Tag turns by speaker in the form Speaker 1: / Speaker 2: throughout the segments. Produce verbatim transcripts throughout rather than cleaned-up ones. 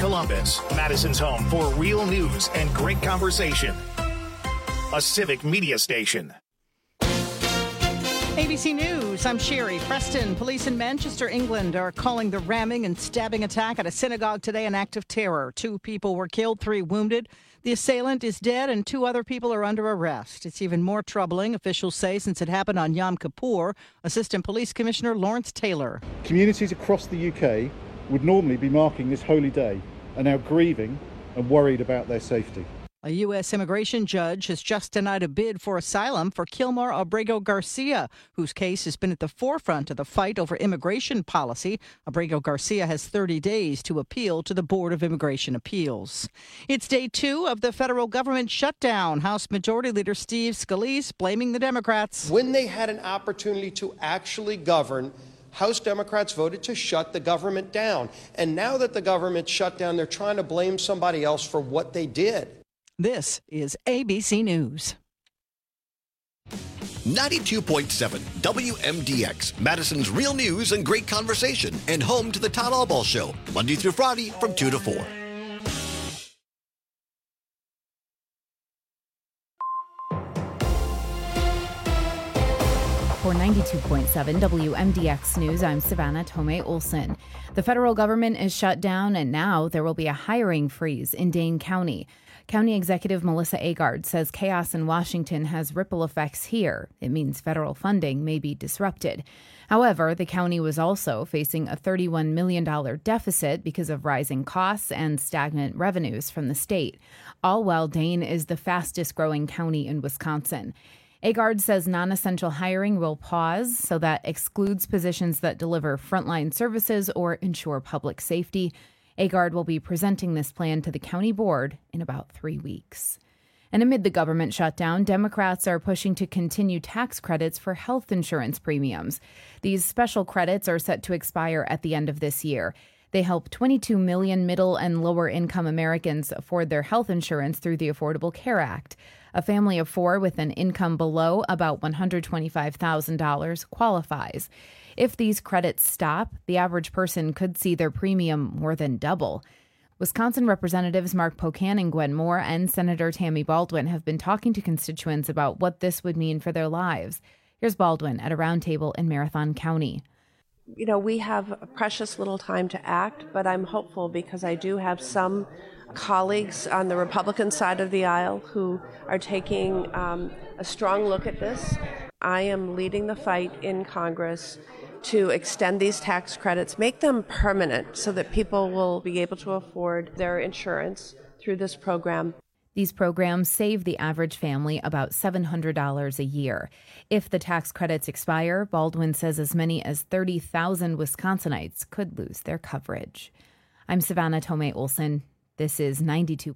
Speaker 1: Columbus, Madison's home for real news and great conversation. A civic media station.
Speaker 2: A B C News, I'm Sherry Preston. Police in Manchester, England are calling the ramming and stabbing attack at a synagogue today an act of terror. Two people were killed, three wounded. The assailant is dead and two other people are under arrest. It's even more troubling, officials say, since it happened on Yom Kippur. Assistant Police Commissioner Lawrence Taylor.
Speaker 3: Communities across the U K would normally be marking this holy day are now grieving and worried about their safety.
Speaker 2: A U S immigration judge has just denied a bid for asylum for Kilmar Abrego Garcia, whose case has been at the forefront of the fight over immigration policy. Abrego Garcia has thirty days to appeal to the Board of Immigration Appeals. It's day two of the federal government shutdown. House Majority Leader Steve Scalise blaming the Democrats.
Speaker 4: When they had an opportunity to actually govern, House Democrats voted to shut the government down. And now that the government's shut down, they're trying to blame somebody else for what they did.
Speaker 2: This is A B C News.
Speaker 5: ninety-two point seven W M D X, Madison's real news and great conversation, and home to the Todd Albaugh Show, Monday through Friday from two to four.
Speaker 6: For ninety-two point seven W M D X News, I'm Savannah Tomei Olson. The federal government is shut down, and now there will be a hiring freeze in Dane County. County Executive Melissa Agard says chaos in Washington has ripple effects here. It means federal funding may be disrupted. However, the county was also facing a thirty-one million dollars deficit because of rising costs and stagnant revenues from the state, all while Dane is the fastest growing county in Wisconsin. Agard says non-essential hiring will pause, so that excludes positions that deliver frontline services or ensure public safety. Agard will be presenting this plan to the county board in about three weeks. And amid the government shutdown, Democrats are pushing to continue tax credits for health insurance premiums. These special credits are set to expire at the end of this year. They help twenty-two million middle and lower income Americans afford their health insurance through the Affordable Care Act. A family of four with an income below about one hundred twenty-five thousand dollars qualifies. If these credits stop, the average person could see their premium more than double. Wisconsin Representatives Mark Pocan and Gwen Moore and Senator Tammy Baldwin have been talking to constituents about what this would mean for their lives. Here's Baldwin at a roundtable in Marathon County.
Speaker 7: You know, we have a precious little time to act, but I'm hopeful because I do have some colleagues on the Republican side of the aisle who are taking um, a strong look at this. I am leading the fight in Congress to extend these tax credits, make them permanent so that people will be able to afford their insurance through this program.
Speaker 6: These programs save the average family about seven hundred dollars a year. If the tax credits expire, Baldwin says as many as thirty thousand Wisconsinites could lose their coverage. I'm Savannah Tomei Olson. This is ninety-two.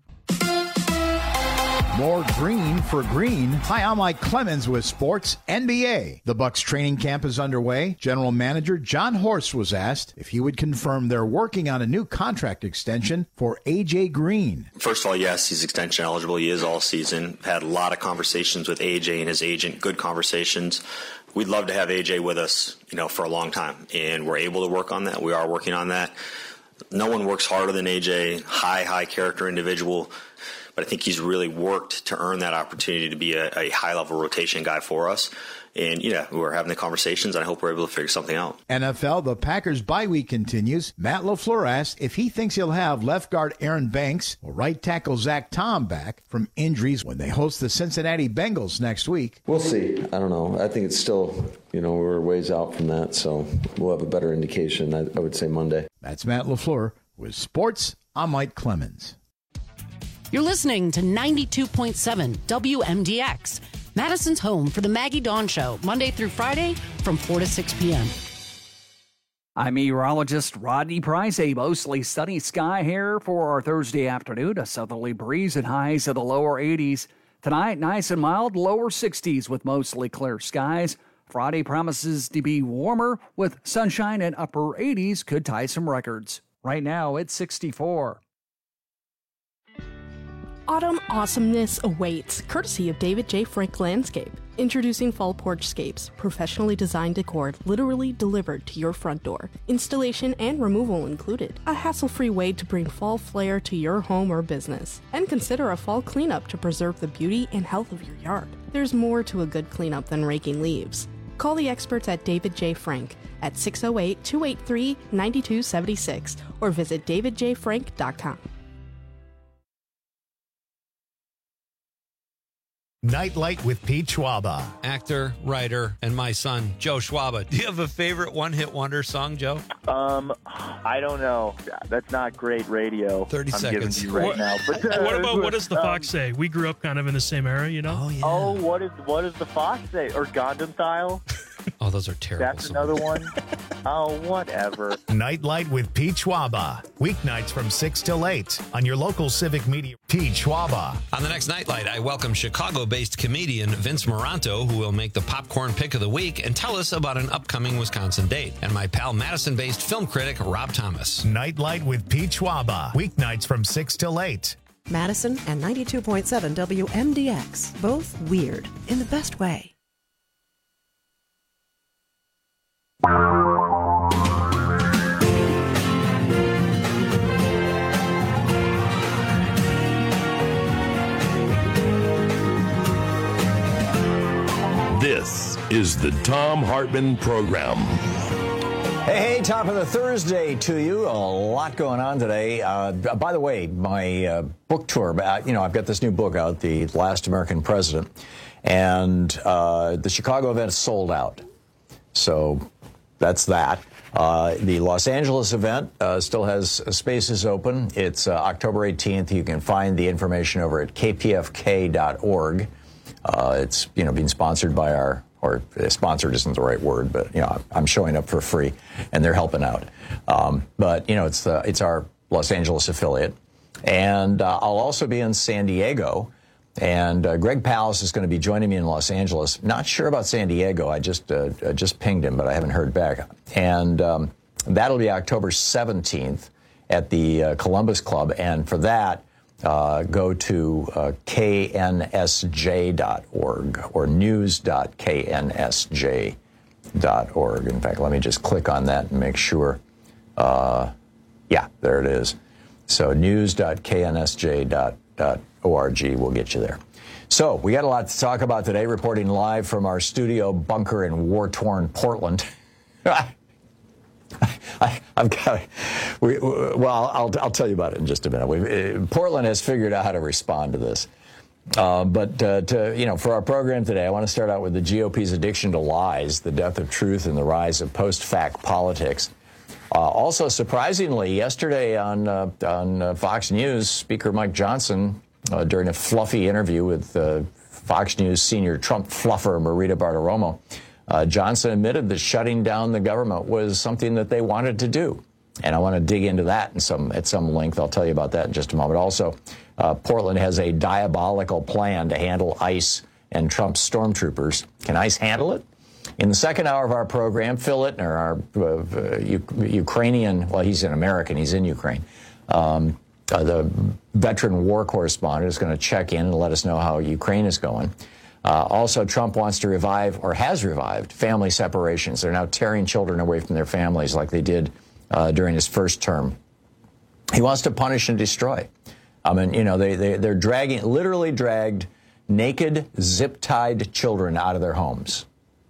Speaker 8: More green for green. Hi, I'm Mike Clemens with Sports N B A. The Bucks training camp is underway. General Manager John Horst was asked if he would confirm they're working on a new contract extension for A J Green.
Speaker 9: First of all, yes, he's extension eligible. He is all season. Had a lot of conversations with A J and his agent, good conversations. We'd love to have A J with us, you know, for a long time, and we're able to work on that. We are working on that. No one works harder than A J, high, high character individual. But I think he's really worked to earn that opportunity to be a, a high-level rotation guy for us. And, yeah, we're having the conversations, and I hope we're able to figure something out.
Speaker 8: N F L, the Packers' bye week continues. Matt LaFleur asked if he thinks he'll have left guard Aaron Banks or right tackle Zach Tom back from injuries when they host the Cincinnati Bengals next week.
Speaker 10: We'll see. I don't know. I think it's still, you know, we're ways out from that, so we'll have a better indication, I, I would say Monday.
Speaker 8: That's Matt LaFleur with Sports. I'm Mike Clemens.
Speaker 11: You're listening to ninety-two point seven W M D X, Madison's home for the Maggie Dawn Show, Monday through Friday from four to six p.m.
Speaker 12: I'm meteorologist Rodney Price. A mostly sunny sky here for our Thursday afternoon. A southerly breeze and highs of the lower eighties. Tonight, nice and mild, lower sixties with mostly clear skies. Friday promises to be warmer with sunshine and upper eighties could tie some records. Right now, it's sixty-four.
Speaker 13: Autumn awesomeness awaits, courtesy of David J. Frank Landscape. Introducing Fall Porchscapes, professionally designed decor literally delivered to your front door. Installation and removal included. A hassle-free way to bring fall flair to your home or business. And consider a fall cleanup to preserve the beauty and health of your yard. There's more to a good cleanup than raking leaves. Call the experts at David J. Frank at six oh eight, two eight three, nine two seven six or visit david j frank dot com.
Speaker 1: Nightlight with Pete Schwaba.
Speaker 14: Actor, writer, and my son, Joe Schwaba. Do you have a favorite one-hit wonder song, Joe?
Speaker 15: Um, I don't know. That's not great radio.
Speaker 14: thirty
Speaker 15: I'm
Speaker 14: seconds.
Speaker 15: Giving you right
Speaker 16: what,
Speaker 15: now. But, uh,
Speaker 16: what about what does the
Speaker 15: um,
Speaker 16: Fox say? We grew up kind of in the same era, you know?
Speaker 14: Oh, yeah.
Speaker 15: Oh, what is what does the Fox say? Or Gundam Style?
Speaker 14: Oh, those are terrible
Speaker 15: That's
Speaker 14: songs.
Speaker 15: another one. Oh, whatever.
Speaker 1: Nightlight with Pete Schwaba. Weeknights from six till eight on your local Civic Media. Pete Schwaba.
Speaker 14: On the next Nightlight, I welcome Chicago-based comedian Vince Moranto, who will make the popcorn pick of the week and tell us about an upcoming Wisconsin date. And my pal Madison-based film critic Rob Thomas.
Speaker 1: Nightlight with Pete Schwaba. Weeknights from six till eight.
Speaker 17: Madison and ninety-two point seven W M D X. Both weird in the best way.
Speaker 18: This is the Thom Hartmann Program.
Speaker 19: Hey, hey, top of the Thursday to you. A lot going on today. Uh, by the way, my uh, book tour, uh, you know, I've got this new book out, The Last American President, and uh, the Chicago event sold out. So that's that. Uh, the Los Angeles event uh, still has spaces open. It's uh, October eighteenth. You can find the information over at k p f k dot org. Uh, it's, you know, being sponsored by our, or uh, sponsored isn't the right word, but, you know, I'm showing up for free and they're helping out. Um, but, you know, it's the, it's our Los Angeles affiliate. And uh, I'll also be in San Diego. And uh, Greg Palast is going to be joining me in Los Angeles. Not sure about San Diego. I just uh, just pinged him, but I haven't heard back. And um, that'll be October seventeenth at the uh, Columbus Club. And for that, uh, go to uh, k n s j dot org or news dot k n s j dot org. In fact, let me just click on that and make sure. Uh, yeah, there it is. So news dot k n s j dot org will get you there. So we got a lot to talk about today, reporting live from our studio bunker in war-torn Portland. I, I've got, we, well, I'll, I'll tell you about it in just a minute. We, Portland has figured out how to respond to this. Uh, but, uh, to, you know, for our program today, I want to start out with the G O P's addiction to lies, the death of truth, and the rise of post-fact politics. Uh, also, surprisingly, yesterday on uh, on uh, Fox News, Speaker Mike Johnson, uh, during a fluffy interview with uh, Fox News senior Trump fluffer Marita Bartiromo, uh, Johnson admitted that shutting down the government was something that they wanted to do. And I want to dig into that in some, at some length. I'll tell you about that in just a moment. Also, uh, Portland has a diabolical plan to handle ICE and Trump's stormtroopers. Can ICE handle it? In the second hour of our program, Phil Ittner, our uh, U- Ukrainian, well, he's an American, he's in Ukraine, um, uh, the veteran war correspondent, is going to check in and let us know how Ukraine is going. Uh, also, Trump wants to revive, or has revived, family separations. They're now tearing children away from their families like they did uh, during his first term. He wants to punish and destroy. I mean, you know, they, they, they're dragging, literally dragged naked, zip-tied children out of their homes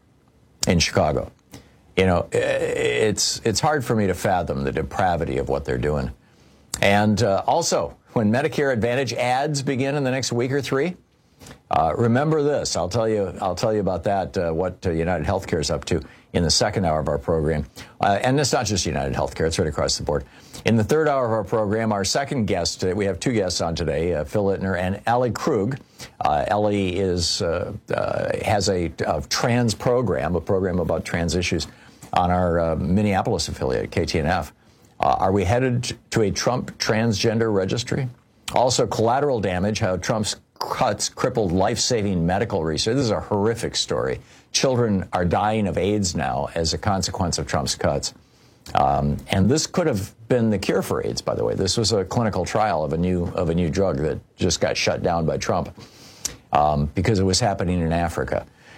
Speaker 19: in Chicago. You know, it's it's hard for me to fathom the depravity of what they're doing. And uh, also, when Medicare Advantage ads begin in the next week or three, uh, remember this. I'll tell you. I'll tell you about that. Uh, what uh, United Healthcare is up to in the second hour of our program. Uh, and it's not just United Healthcare; it's right across the board. In the third hour of our program, our second guest. Uh, we have two guests on today: uh, Phil Ittner and Ellie Krug. Uh, Ellie is uh, uh, has a, a trans program, a program about trans issues, on our uh, Minneapolis affiliate, K T N F. Uh, are we headed to a Trump transgender registry? Also, collateral damage, how Trump's cuts crippled life-saving medical research. This is a horrific story. Children are dying of AIDS now as a consequence of Trump's cuts. Um, and this could have been the cure for AIDS, by the way. This was a clinical trial of a new of a new drug that just got shut down by Trump um, because it was happening in Africa.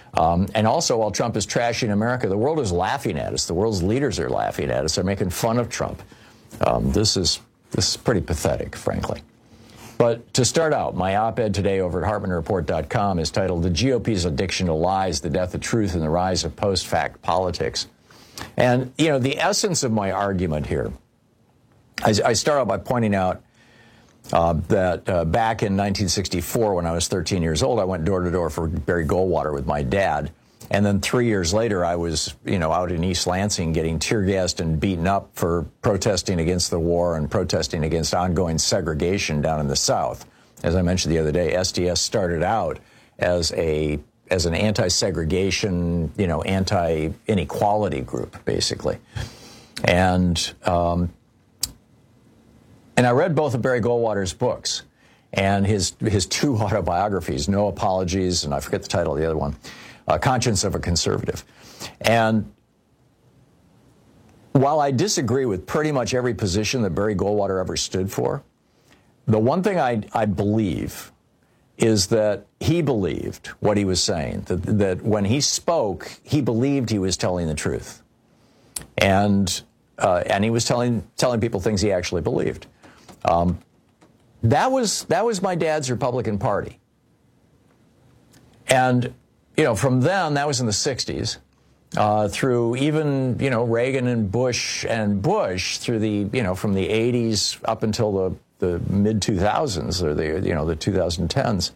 Speaker 19: Um, and also, while Trump is trashing America, the world is laughing at us. The world's leaders are laughing at us. They're making fun of Trump. Um, this is this is pretty pathetic, frankly. But to start out, my op-ed today over at Hartmann Report dot com is titled "The G O P's Addiction to Lies, the Death of Truth, and the Rise of Post-Fact Politics." And, you know, the essence of my argument here, I, I start out by pointing out Uh, that uh, back in nineteen sixty-four, when I was thirteen years old, I went door to door for Barry Goldwater with my dad. And then three years later, I was, you know, out in East Lansing getting tear gassed and beaten up for protesting against the war and protesting against ongoing segregation down in the South. As I mentioned the other day, S D S started out as a as an anti-segregation, you know, anti-inequality group, basically. And um, And I read both of Barry Goldwater's books and his his two autobiographies, No Apologies, and I forget the title of the other one, uh, Conscience of a Conservative. And while I disagree with pretty much every position that Barry Goldwater ever stood for, the one thing I, I believe is that he believed what he was saying, that, that when he spoke, he believed he was telling the truth. And uh, and he was telling telling people things he actually believed. Um, that was that was my dad's Republican Party. And, you know, from then, that was in the sixties, uh, through even, you know, Reagan and Bush and Bush through the, you know, from the eighties up until the, the mid two thousands or the, you know, the twenty tens.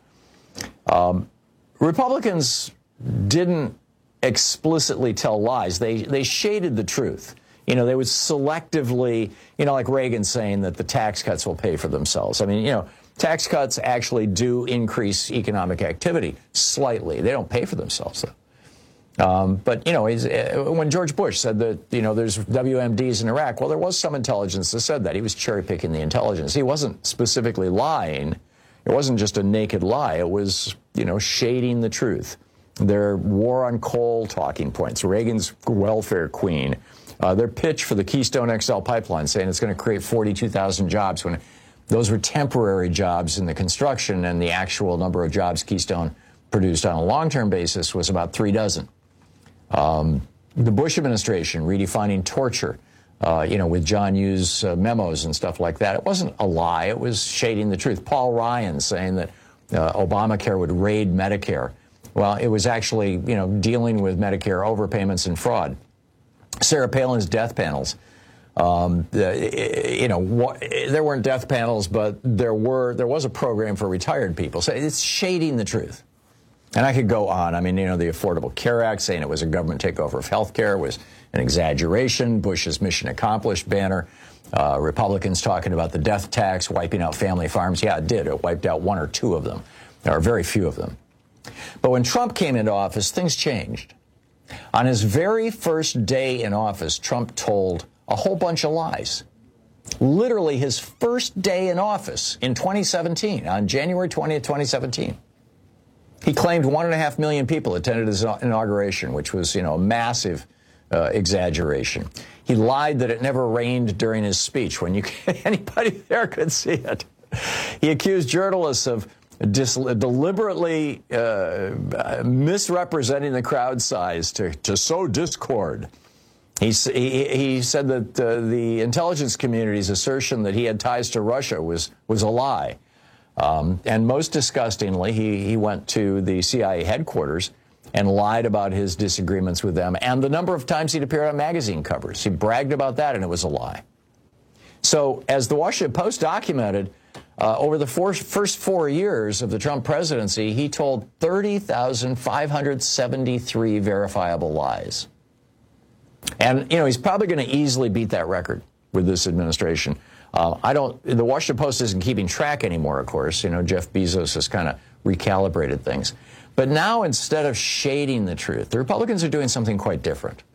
Speaker 19: Um, Republicans didn't explicitly tell lies. They, they shaded the truth. You know, they would selectively, you know, like Reagan saying that the tax cuts will pay for themselves. I mean, you know, tax cuts actually do increase economic activity slightly. They don't pay for themselves, though. Um, but, you know, he's, uh, when George Bush said that, you know, there's W M Ds in Iraq, well, there was some intelligence that said that. He was cherry-picking the intelligence. He wasn't specifically lying. It wasn't just a naked lie. It was, you know, shading the truth. Their war on coal talking points, Reagan's welfare queen, Uh, their pitch for the Keystone X L pipeline, saying it's going to create forty-two thousand jobs when those were temporary jobs in the construction, and the actual number of jobs Keystone produced on a long-term basis was about three dozen. Um, the Bush administration redefining torture, uh, you know, with John Hughes uh, memos and stuff like that. It wasn't a lie. It was shading the truth. Paul Ryan saying that uh, Obamacare would raid Medicare. Well, it was actually, you know, dealing with Medicare overpayments and fraud. Sarah Palin's death panels. Um, the, you know, wh- there weren't death panels, but there were. There was a program for retired people. So it's shading the truth. And I could go on. I mean, you know, the Affordable Care Act saying it was a government takeover of health care was an exaggeration. Bush's mission accomplished banner. Uh, Republicans talking about the death tax, wiping out family farms. Yeah, it did. It wiped out one or two of them. There are very few of them. But when Trump came into office, things changed. On his very first day in office, Trump told a whole bunch of lies. Literally his first day in office in twenty seventeen, on January twentieth, twenty seventeen. He claimed one and a half million people attended his inauguration, which was, you know, a massive uh, exaggeration. He lied that it never rained during his speech when you anybody there could see it. He accused journalists of Dis- deliberately uh, misrepresenting the crowd size to, to sow discord. He, he, he said that uh, the intelligence community's assertion that he had ties to Russia was, was a lie. Um, and most disgustingly, he, he went to the C I A headquarters and lied about his disagreements with them and the number of times he'd appeared on magazine covers. He bragged about that, and it was a lie. So, as the Washington Post documented, Uh, over the four, first four years of the Trump presidency, he told thirty thousand five hundred seventy-three verifiable lies. And, you know, he's probably going to easily beat that record with this administration. Uh, I don't, the Washington Post isn't keeping track anymore, of course. You know, Jeff Bezos has kind of recalibrated things. But now, instead of shading the truth, the Republicans are doing something quite different.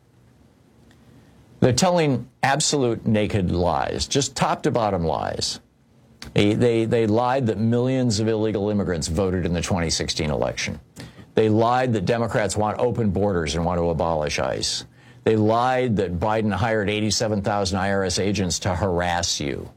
Speaker 19: They're telling absolute naked lies, just top to bottom lies. They, they, they lied that millions of illegal immigrants voted in the twenty sixteen election. They lied that Democrats want open borders and want to abolish ICE. They lied that Biden hired eighty-seven thousand I R S agents to harass you.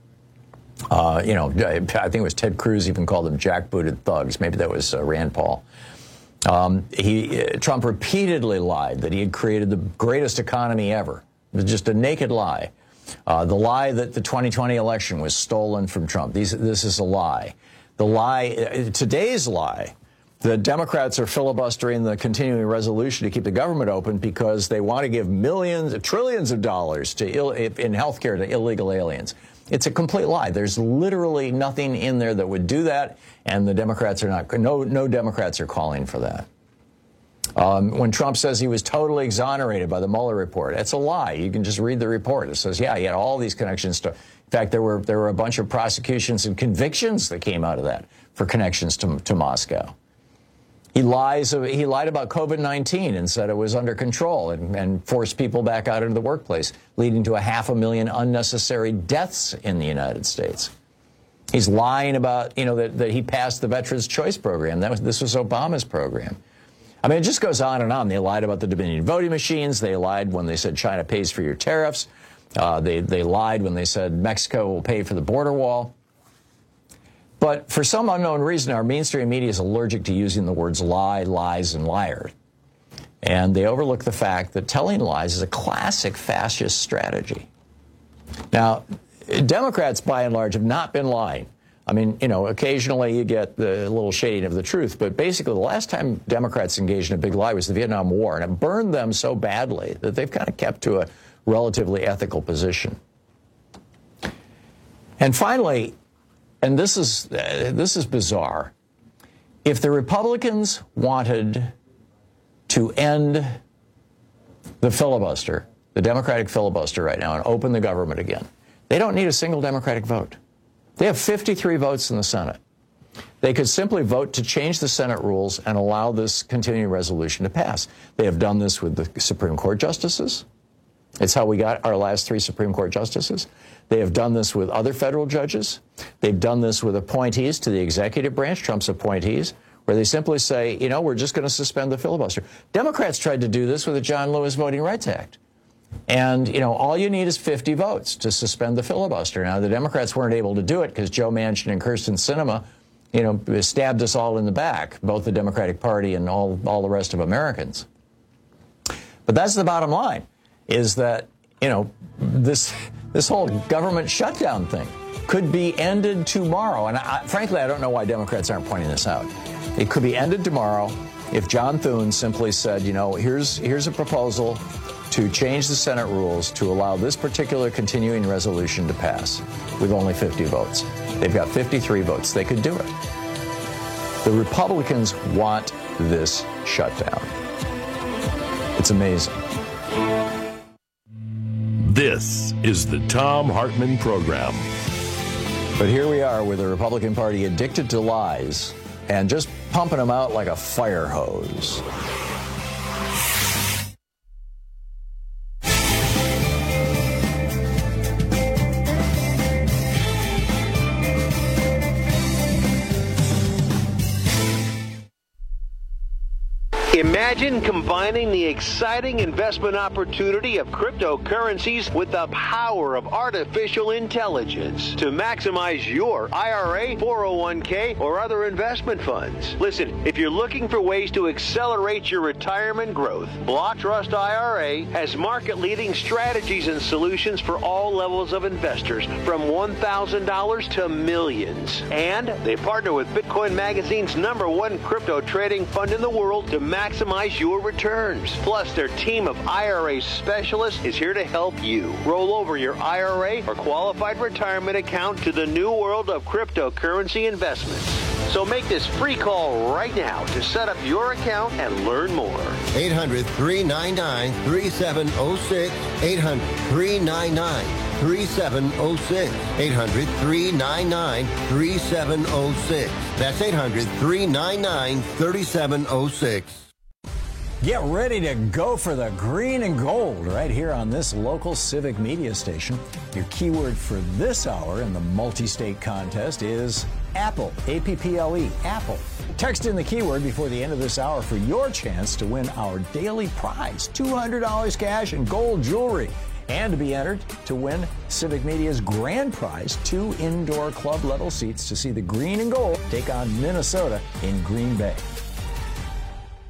Speaker 19: Uh, you know, I think it was Ted Cruz even called them jackbooted thugs. Maybe that was uh, Rand Paul. Um, he, uh, Trump repeatedly lied that he had created the greatest economy ever. It was just a naked lie. Uh, the lie that the twenty twenty election was stolen from Trump. These, this is a lie. The lie, uh, today's lie, the Democrats are filibustering the continuing resolution to keep the government open because they want to give millions, trillions of dollars to Ill, in health care to illegal aliens. It's a complete lie. There's literally nothing in there that would do that, and the Democrats are not, no, no Democrats are calling for that. Um, when Trump says he was totally exonerated by the Mueller report, it's a lie. You can just read the report. It says, yeah, he had all these connections to, in fact, there were, there were a bunch of prosecutions and convictions that came out of that for connections to, to Moscow. He lies. He lied about COVID nineteen and said it was under control and, and forced people back out into the workplace, leading to a half a million unnecessary deaths in the United States. He's lying about, you know, that, that he passed the Veterans Choice Program. That was, this was Obama's program. I mean, it just goes on and on. They lied about the Dominion voting machines. They lied when they said China pays for your tariffs. Uh, they, they lied when they said Mexico will pay for the border wall. But for some unknown reason, our mainstream media is allergic to using the words lie, lies, and liar. And they overlook the fact that telling lies is a classic fascist strategy. Now, Democrats, by and large, have not been lying. I mean, you know, occasionally you get the little shading of the truth, but basically the last time Democrats engaged in a big lie was the Vietnam War, and it burned them so badly that they've kind of kept to a relatively ethical position. And finally, and this is uh, this is bizarre, if the Republicans wanted to end the filibuster, the Democratic filibuster right now, and open the government again, they don't need a single Democratic vote. They have fifty-three votes in the Senate. They could simply vote to change the Senate rules and allow this continuing resolution to pass. They have done this with the Supreme Court justices. It's how we got our last three Supreme Court justices. They have done this with other federal judges. They've done this with appointees to the executive branch, Trump's appointees, where they simply say, you know, we're just going to suspend the filibuster. Democrats tried to do this with the John Lewis Voting Rights Act. And, you know, all you need is fifty votes to suspend the filibuster. Now, the Democrats weren't able to do it because Joe Manchin and Kyrsten Sinema, you know, stabbed us all in the back, both the Democratic Party and all, all the rest of Americans. But that's the bottom line, is that, you know, this this whole government shutdown thing could be ended tomorrow. And I, frankly, I don't know why Democrats aren't pointing this out. It could be ended tomorrow if John Thune simply said, you know, here's here's a proposal to change the Senate rules to allow this particular continuing resolution to pass with only fifty votes. They've got fifty-three votes. They could do it. The Republicans want this shutdown. It's amazing.
Speaker 18: This is the Thom Hartmann Program.
Speaker 19: But here we are with the Republican Party addicted to lies and just pumping them out like a fire hose.
Speaker 20: Imagine combining the exciting investment opportunity of cryptocurrencies with the power of artificial intelligence to maximize your I R A, four oh one k, or other investment funds. Listen, if you're looking for ways to accelerate your retirement growth, Block Trust I R A has market-leading strategies and solutions for all levels of investors, from one thousand dollars to millions. And they partner with Bitcoin Magazine's number one crypto trading fund in the world to maximize your returns. Plus, their team of I R A specialists is here to help you roll over your I R A or qualified retirement account to the new world of cryptocurrency investments. So make this free call right now to set up your account and learn more.
Speaker 21: eight hundred, three nine nine, three seven zero six. eight hundred, three nine nine, three seven zero six. eight hundred, three nine nine, three seven zero six. That's eight hundred, three nine nine, three seven zero six.
Speaker 19: Get ready to go for the green and gold right here on this local civic media station. Your keyword for this hour in the multi-state contest is Apple, A P P L E, Apple. Text in the keyword before the end of this hour for your chance to win our daily prize, two hundred dollars cash and gold jewelry, and to be entered to win Civic Media's grand prize, two indoor club level seats to see the green and gold take on Minnesota in Green Bay.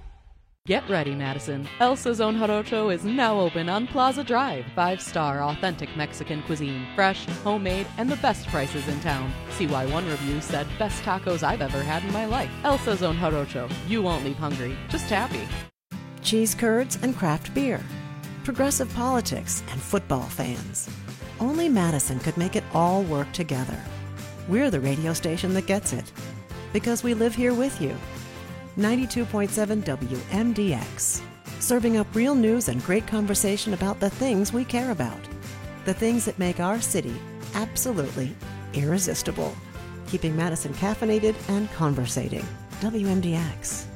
Speaker 3: Get ready, Madison. El Sazon Jarocho is now open on Plaza Drive. Five-star authentic Mexican cuisine. Fresh, homemade, and the best prices in town. See why one review said, best tacos I've ever had in my life. El Sazon Jarocho. You won't leave hungry, just happy.
Speaker 17: Cheese curds and craft beer. Progressive politics and football fans. Only Madison could make it all work together. We're the radio station that gets it. Because we live here with you. ninety-two point seven W M D X. Serving up real news and great conversation about the things we care about. The things that make our city absolutely irresistible. Keeping Madison caffeinated and conversating. W M D X.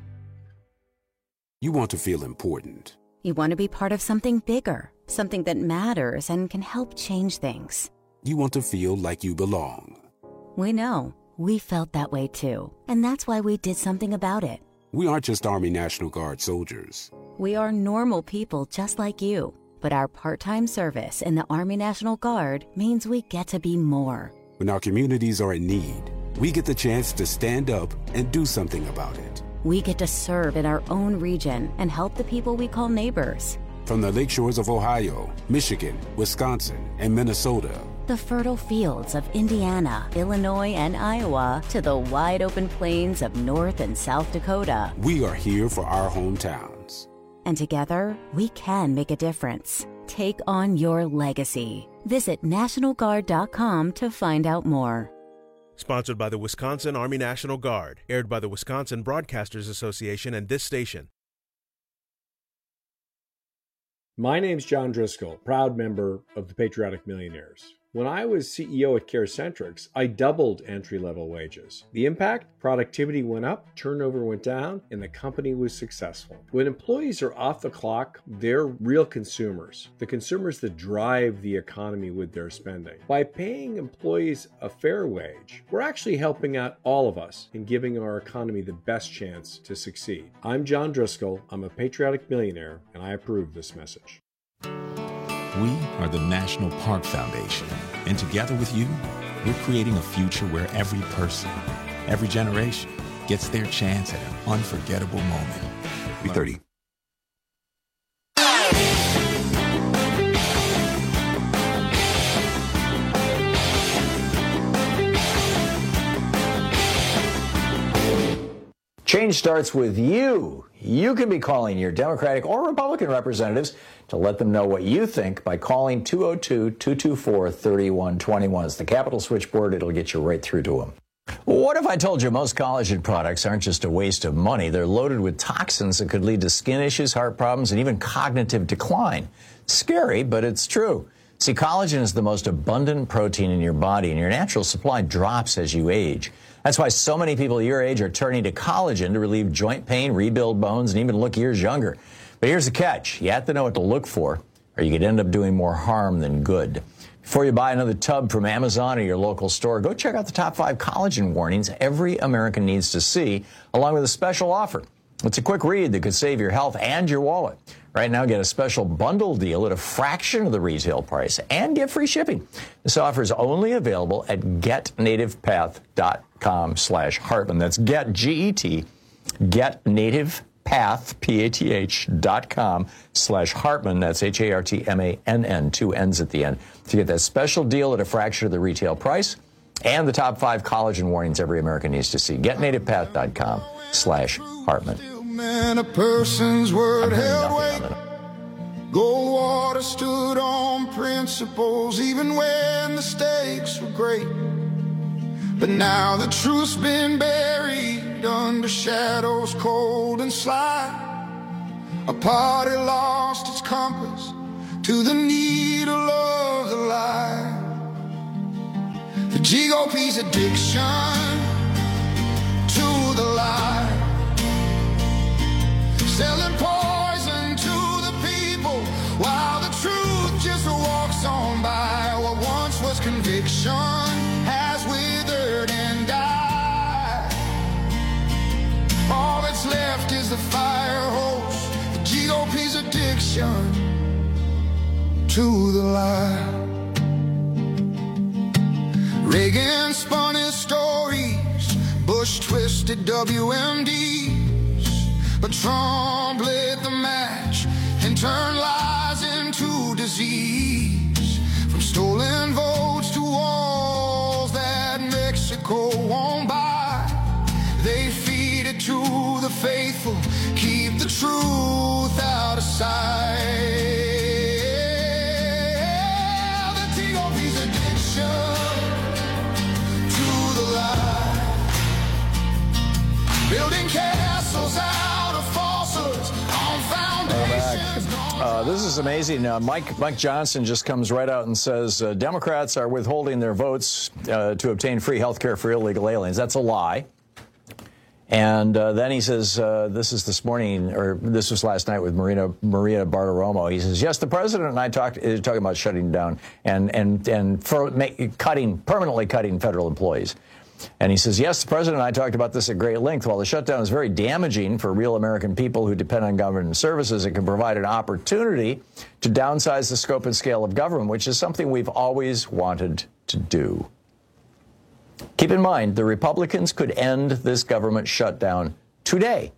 Speaker 22: You want to feel important.
Speaker 23: You want to be part of something bigger, something that matters and can help change things.
Speaker 22: You want to feel like you belong.
Speaker 23: We know. We felt that way too. And that's why we did something about it.
Speaker 22: We aren't just Army National Guard soldiers.
Speaker 23: We are normal people just like you. But our part-time service in the Army National Guard means we get to be more.
Speaker 22: When our communities are in need, we get the chance to stand up and do something about it.
Speaker 23: We get to serve in our own region and help the people we call neighbors.
Speaker 22: From the lakeshores of Ohio, Michigan, Wisconsin, and Minnesota.
Speaker 23: The fertile fields of Indiana, Illinois, and Iowa to the wide open plains of North and South Dakota.
Speaker 22: We are here for our hometowns.
Speaker 23: And together, we can make a difference. Take on your legacy. Visit National Guard dot com to find out more.
Speaker 24: Sponsored by the Wisconsin Army National Guard. Aired by the Wisconsin Broadcasters Association and this station.
Speaker 25: My name's John Driscoll, proud member of the Patriotic Millionaires. When I was C E O at CareCentrix, I doubled entry-level wages. The impact? Productivity went up, turnover went down, and the company was successful. When employees are off the clock, they're real consumers, the consumers that drive the economy with their spending. By paying employees a fair wage, we're actually helping out all of us in giving our economy the best chance to succeed. I'm John Driscoll, I'm a Patriotic Millionaire, and I approve this message.
Speaker 26: We are the National Park Foundation, and together with you, we're creating a future where every person, every generation gets their chance at an unforgettable moment.
Speaker 22: Be thirty.
Speaker 19: Change starts with you. You can be calling your Democratic or Republican representatives to let them know what you think by calling two oh two, two two four, three one two one. It's the Capital Switchboard. It'll get you right through to them. What if I told you most collagen products aren't just a waste of money? They're loaded with toxins that could lead to skin issues, heart problems, and even cognitive decline. Scary, but it's true. See, collagen is the most abundant protein in your body, and your natural supply drops as you age. That's why so many people your age are turning to collagen to relieve joint pain, rebuild bones, and even look years younger. But here's the catch. You have to know what to look for, or you could end up doing more harm than good. Before you buy another tub from Amazon or your local store, go check out the top five collagen warnings every American needs to see, along with a special offer. It's a quick read that could save your health and your wallet. Right now, get a special bundle deal at a fraction of the retail price and get free shipping. This offer is only available at get native path dot com slash Hartman. That's get, G E T, getnativepath, P A T H, dot com slash Hartman. That's H A R T M A N N, two N's at the end, to get that special deal at a fraction of the retail price and the top five collagen warnings every American needs to see. get native path dot com slash Hartman.
Speaker 27: Man, a person's word held weight. Goldwater stood on principles even when the stakes were great. But now the truth's been buried under shadows cold and sly. A party lost its compass to the needle of the lie. The G O P's addiction to the lie. Selling poison to the people while the truth just walks on by. What once was conviction has withered and died. All that's left is the fire hose, the G O P's addiction to the lie. Reagan spun his stories, Bush twisted W M Ds. But Trump lit the match and turned lies into disease. From stolen votes to walls that Mexico won't buy. They feed it to the faithful, keep the truth out of sight. The T O P's addiction to the lie. Building castles out of falsehoods on foundations.
Speaker 19: Uh, this is amazing. Uh, Mike Mike Johnson just comes right out and says uh, Democrats are withholding their votes uh, to obtain free health care for illegal aliens. That's a lie. And uh, then he says, uh, this is this morning, or this was last night with Marina, Maria Bartiromo. He says, yes, the president and I talked, uh, talking about shutting down and and and for make, cutting, permanently cutting federal employees. And he says, yes, the president and I talked about this at great length. While the shutdown is very damaging for real American people who depend on government services, it can provide an opportunity to downsize the scope and scale of government, which is something we've always wanted to do. Keep in mind, the Republicans could end this government shutdown today.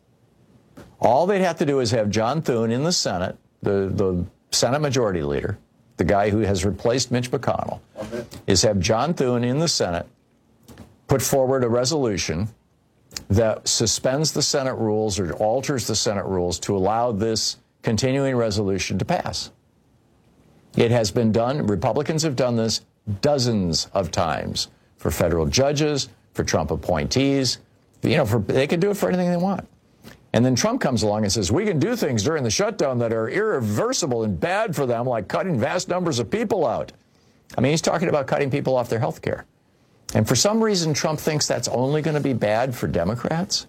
Speaker 19: All they'd have to do is have John Thune in the Senate, the, the Senate Majority Leader, the guy who has replaced Mitch McConnell, is have John Thune in the Senate put forward a resolution that suspends the Senate rules or alters the Senate rules to allow this continuing resolution to pass. It has been done. Republicans have done this dozens of times. For federal judges, for Trump appointees, you know, for, they can do it for anything they want. And then Trump comes along and says, we can do things during the shutdown that are irreversible and bad for them, like cutting vast numbers of people out. I mean, he's talking about cutting people off their health care. And for some reason, Trump thinks that's only going to be bad for Democrats.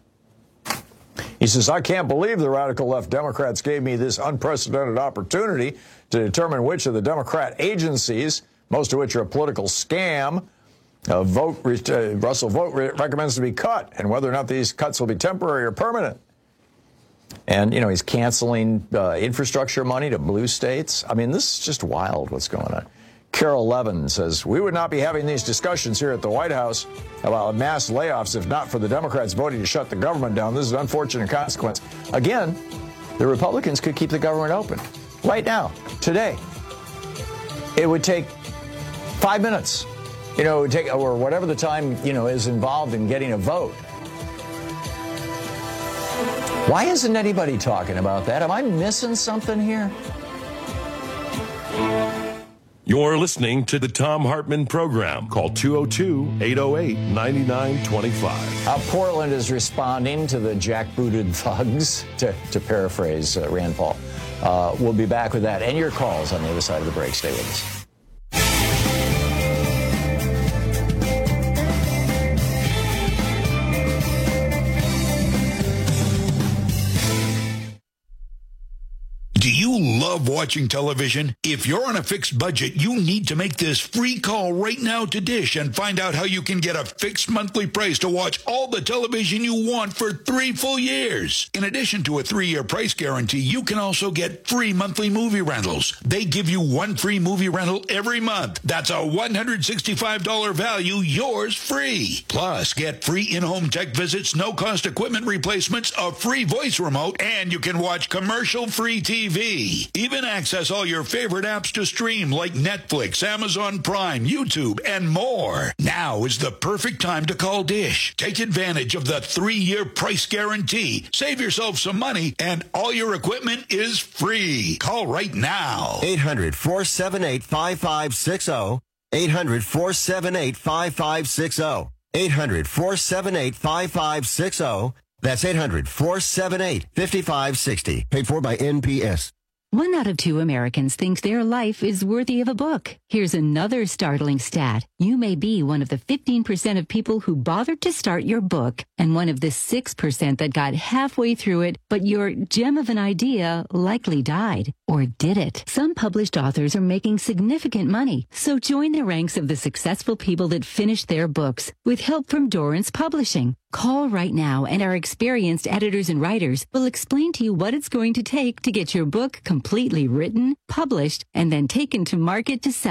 Speaker 19: He says, I can't believe the radical left Democrats gave me this unprecedented opportunity to determine which of the Democrat agencies, most of which are a political scam, Uh, vote, uh, Russell Vogt re- recommends to be cut, and whether or not these cuts will be temporary or permanent. And, you know, he's canceling uh, infrastructure money to blue states. I mean, this is just wild what's going on. Carol Levin says, we would not be having these discussions here at the White House about mass layoffs if not for the Democrats voting to shut the government down. This is an unfortunate consequence. Again, the Republicans could keep the government open right now, today. It would take five minutes. You know, take or whatever the time, you know, is involved in getting a vote. Why isn't anybody talking about that? Am I missing something here?
Speaker 18: You're listening to the Thom Hartmann Program. Call two oh two, eight oh eight, nine nine two five.
Speaker 19: Uh, Portland is responding to the jackbooted thugs, to, to paraphrase uh, Rand Paul. Uh, we'll be back with that and your calls on the other side of the break. Stay with us.
Speaker 2: Do you love watching television? If you're on a fixed budget, you need to make this free call right now to Dish and find out how you can get a fixed monthly price to watch all the television you want for three full years. In addition to a three-year price guarantee, you can also get free monthly movie rentals. They give you one free movie rental every month. That's a one hundred sixty-five dollars value, yours free. Plus, get free in-home tech visits, no-cost equipment replacements, a free voice remote, and you can watch commercial-free T V. Even access all your favorite apps to stream like Netflix, Amazon Prime, YouTube, and more. Now is the perfect time to call Dish. Take advantage of the three-year price guarantee. Save yourself some money, and all your equipment is free. Call right now.
Speaker 21: eight hundred, four seven eight, five five six zero. eight hundred, four seven eight, five five six zero. eight hundred, four seven eight, five five six zero. That's eight hundred, four seven eight, five five six zero. Paid for by N P S.
Speaker 4: One out of two Americans thinks their life is worthy of a book. Here's another startling stat. You may be one of the fifteen percent of people who bothered to start your book and one of the six percent that got halfway through it, but your gem of an idea likely died. Or did it? Some published authors are making significant money, so join the ranks of the successful people that finished their books with help from Dorrance Publishing. Call right now and our experienced editors and writers will explain to you what it's going to take to get your book completely written, published, and then taken to market to sell it.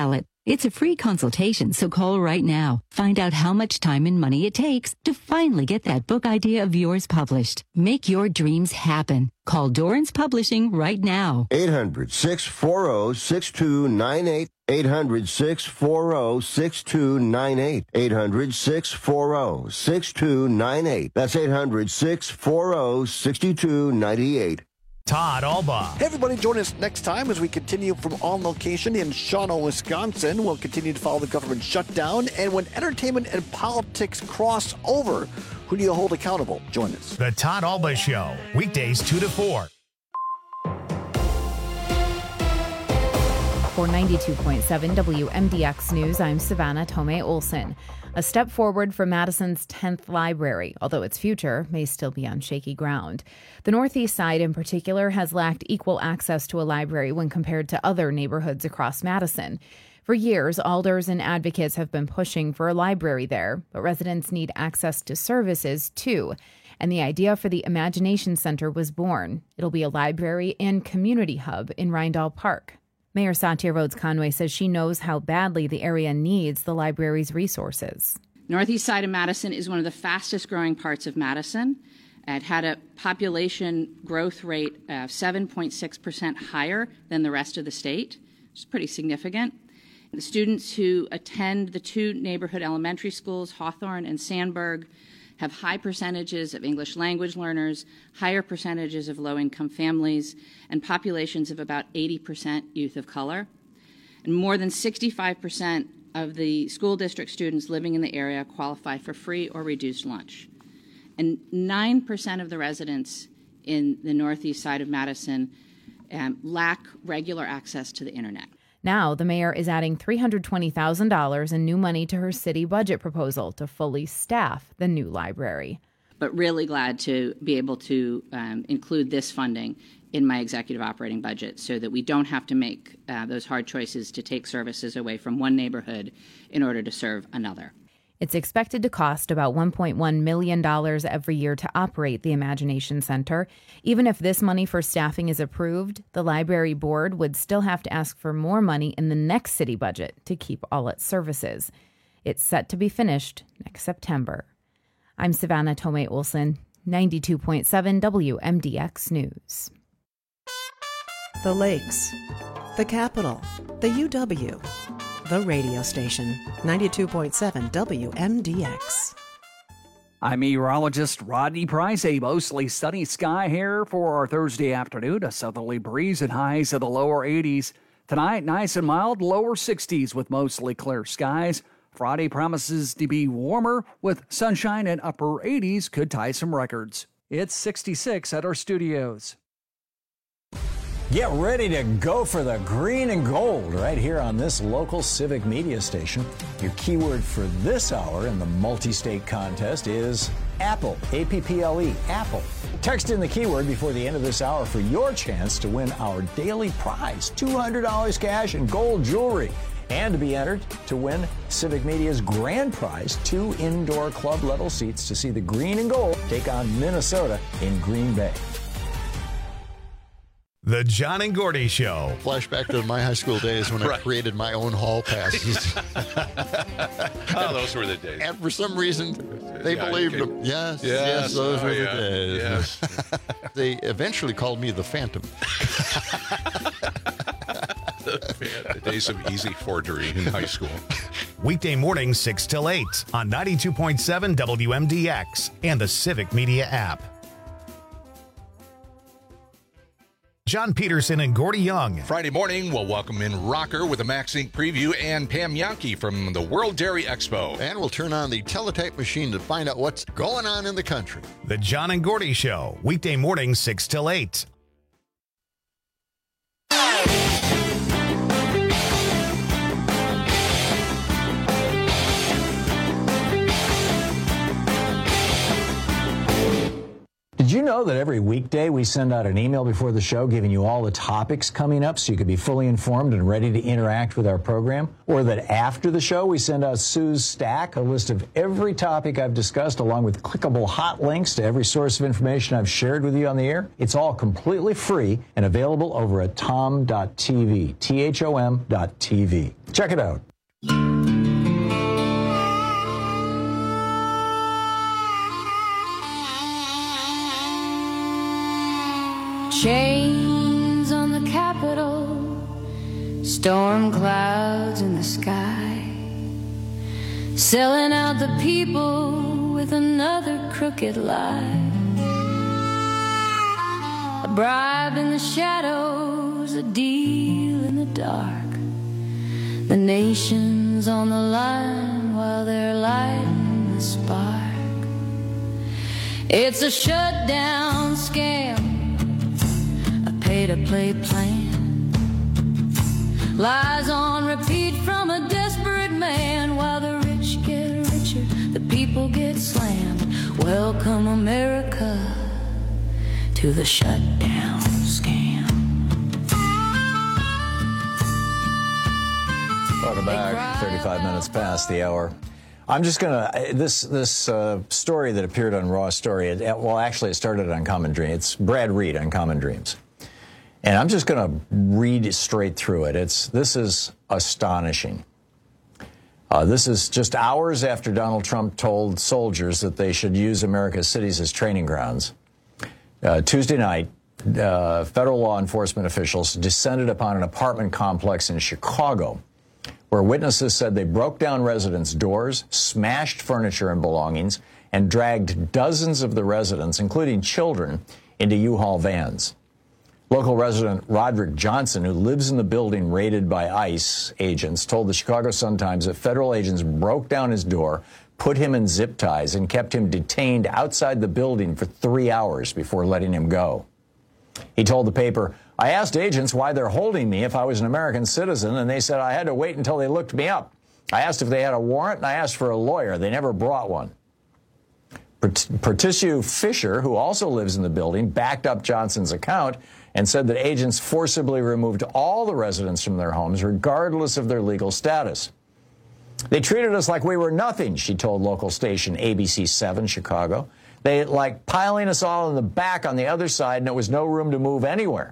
Speaker 4: It's a free consultation, so call right now. Find out how much time and money it takes to finally get that book idea of yours published. Make your dreams happen. Call Dorrance Publishing right now.
Speaker 21: eight hundred, six four zero, six two nine eight. eight hundred, six four zero, six two nine eight. eight hundred, six four zero, six two nine eight. That's eight hundred, six four zero, six two nine eight.
Speaker 5: Todd Alba.
Speaker 6: Hey, everybody, join us next time as we continue from on location in Shawano, Wisconsin. We'll continue to follow the government shutdown. And when entertainment and politics cross over, who do you hold accountable? Join us.
Speaker 5: The Todd Alba Show, weekdays two to four.
Speaker 7: For ninety-two point seven W M D X News, I'm Savannah Tomei Olson. A step forward for Madison's tenth library, although its future may still be on shaky ground. The Northeast Side in particular has lacked equal access to a library when compared to other neighborhoods across Madison. For years, alders and advocates have been pushing for a library there, but residents need access to services too. And the idea for the Imagination Center was born. It'll be a library and community hub in Rindall Park. Mayor Satya Rhodes Conway says she knows how badly the area needs the library's resources.
Speaker 8: Northeast side of Madison is one of the fastest growing parts of Madison. It had a population growth rate of seven point six percent higher than the rest of the state, which is pretty significant. The students who attend the two neighborhood elementary schools, Hawthorne and Sandburg, have high percentages of English language learners, higher percentages of low-income families, and populations of about eighty percent youth of color. And more than sixty-five percent of the school district students living in the area qualify for free or reduced lunch. And nine percent of the residents in the northeast side of Madison um, lack regular access to the internet.
Speaker 7: Now, the mayor is adding three hundred twenty thousand dollars in new money to her city budget proposal to fully staff the new library.
Speaker 8: But really glad to be able to um, include this funding in my executive operating budget so that we don't have to make uh, those hard choices to take services away from one neighborhood in order to serve another.
Speaker 7: It's expected to cost about one point one million dollars every year to operate the Imagination Center. Even if this money for staffing is approved, the library board would still have to ask for more money in the next city budget to keep all its services. It's set to be finished next September. I'm Savannah Tomei Olson, ninety-two point seven W M D X News.
Speaker 17: The Lakes, the Capital, the U W. The radio station, ninety-two point seven W M D X.
Speaker 12: I'm meteorologist Rodney Price. A mostly sunny sky here for our Thursday afternoon. A southerly breeze and highs of the lower eighties. Tonight, nice and mild, lower sixties with mostly clear skies. Friday promises to be warmer with sunshine and upper eighties could tie some records. It's sixty-six at our studios.
Speaker 19: Get ready to go for the green and gold right here on this local civic media station. Your keyword for this hour in the multi-state contest is Apple, A P P L E, Apple. Text in the keyword before the end of this hour for your chance to win our daily prize, two hundred dollars cash and gold jewelry, and to be entered to win Civic Media's grand prize, two indoor club level seats to see the green and gold take on Minnesota in Green Bay.
Speaker 5: The John and Gordy Show.
Speaker 9: Flashback to my high school days when right. I created my own hall passes.
Speaker 10: Oh, those were the days.
Speaker 9: And for some reason, they yeah, believed them. Yes, yes, yes, those oh, were yeah. the days. Yes. They eventually called me the Phantom.
Speaker 10: The days of easy forgery in high school.
Speaker 5: Weekday mornings, six till eight on ninety-two point seven W M D X and the Civic Media app. John Peterson and Gordy Young.
Speaker 10: Friday morning, we'll welcome in Rocker with a MaxInc preview and Pam Yankee from the World Dairy Expo.
Speaker 9: And we'll turn on the teletype machine to find out what's going on in the country.
Speaker 5: The John and Gordy Show, weekday mornings, six till eight.
Speaker 19: Did you know that every weekday we send out an email before the show giving you all the topics coming up so you can be fully informed and ready to interact with our program? Or that after the show we send out Sue's Stack, a list of every topic I've discussed along with clickable hot links to every source of information I've shared with you on the air? It's all completely free and available over at tom dot t v, T H O M dot T V. Check it out.
Speaker 1: Chains on the Capitol, storm clouds in the sky, selling out the people with another crooked lie. A bribe in the shadows, a deal in the dark. The nation's on the line while they're lighting the spark. It's a shutdown scam, a pay-to-play plan. Lies on repeat from a desperate man while the rich get richer, the people get slammed. Welcome, America, to the shutdown scam.
Speaker 19: Welcome back. thirty-five minutes past the hour. I'm just going to, this this uh, story that appeared on Raw Story, it, well, actually, it started on Common Dreams. It's Brad Reed on Common Dreams. And I'm just going to read straight through it. It's This is astonishing. Uh, this is just hours after Donald Trump told soldiers that they should use America's cities as training grounds. Uh, Tuesday night, uh, federal law enforcement officials descended upon an apartment complex in Chicago, where witnesses said they broke down residents' doors, smashed furniture and belongings, and dragged dozens of the residents, including children, into U-Haul vans. Local resident Roderick Johnson, who lives in the building raided by ICE agents, told the Chicago Sun-Times that federal agents broke down his door, put him in zip ties, and kept him detained outside the building for three hours before letting him go. He told the paper, "I asked agents why they're holding me if I was an American citizen, and they said I had to wait until they looked me up. I asked if they had a warrant, and I asked for a lawyer. They never brought one." Patricia Fisher, who also lives in the building, backed up Johnson's account and said that agents forcibly removed all the residents from their homes, regardless of their legal status. "They treated us like we were nothing," she told local station A B C seven Chicago. "They like piling us all in the back on the other side, and there was no room to move anywhere."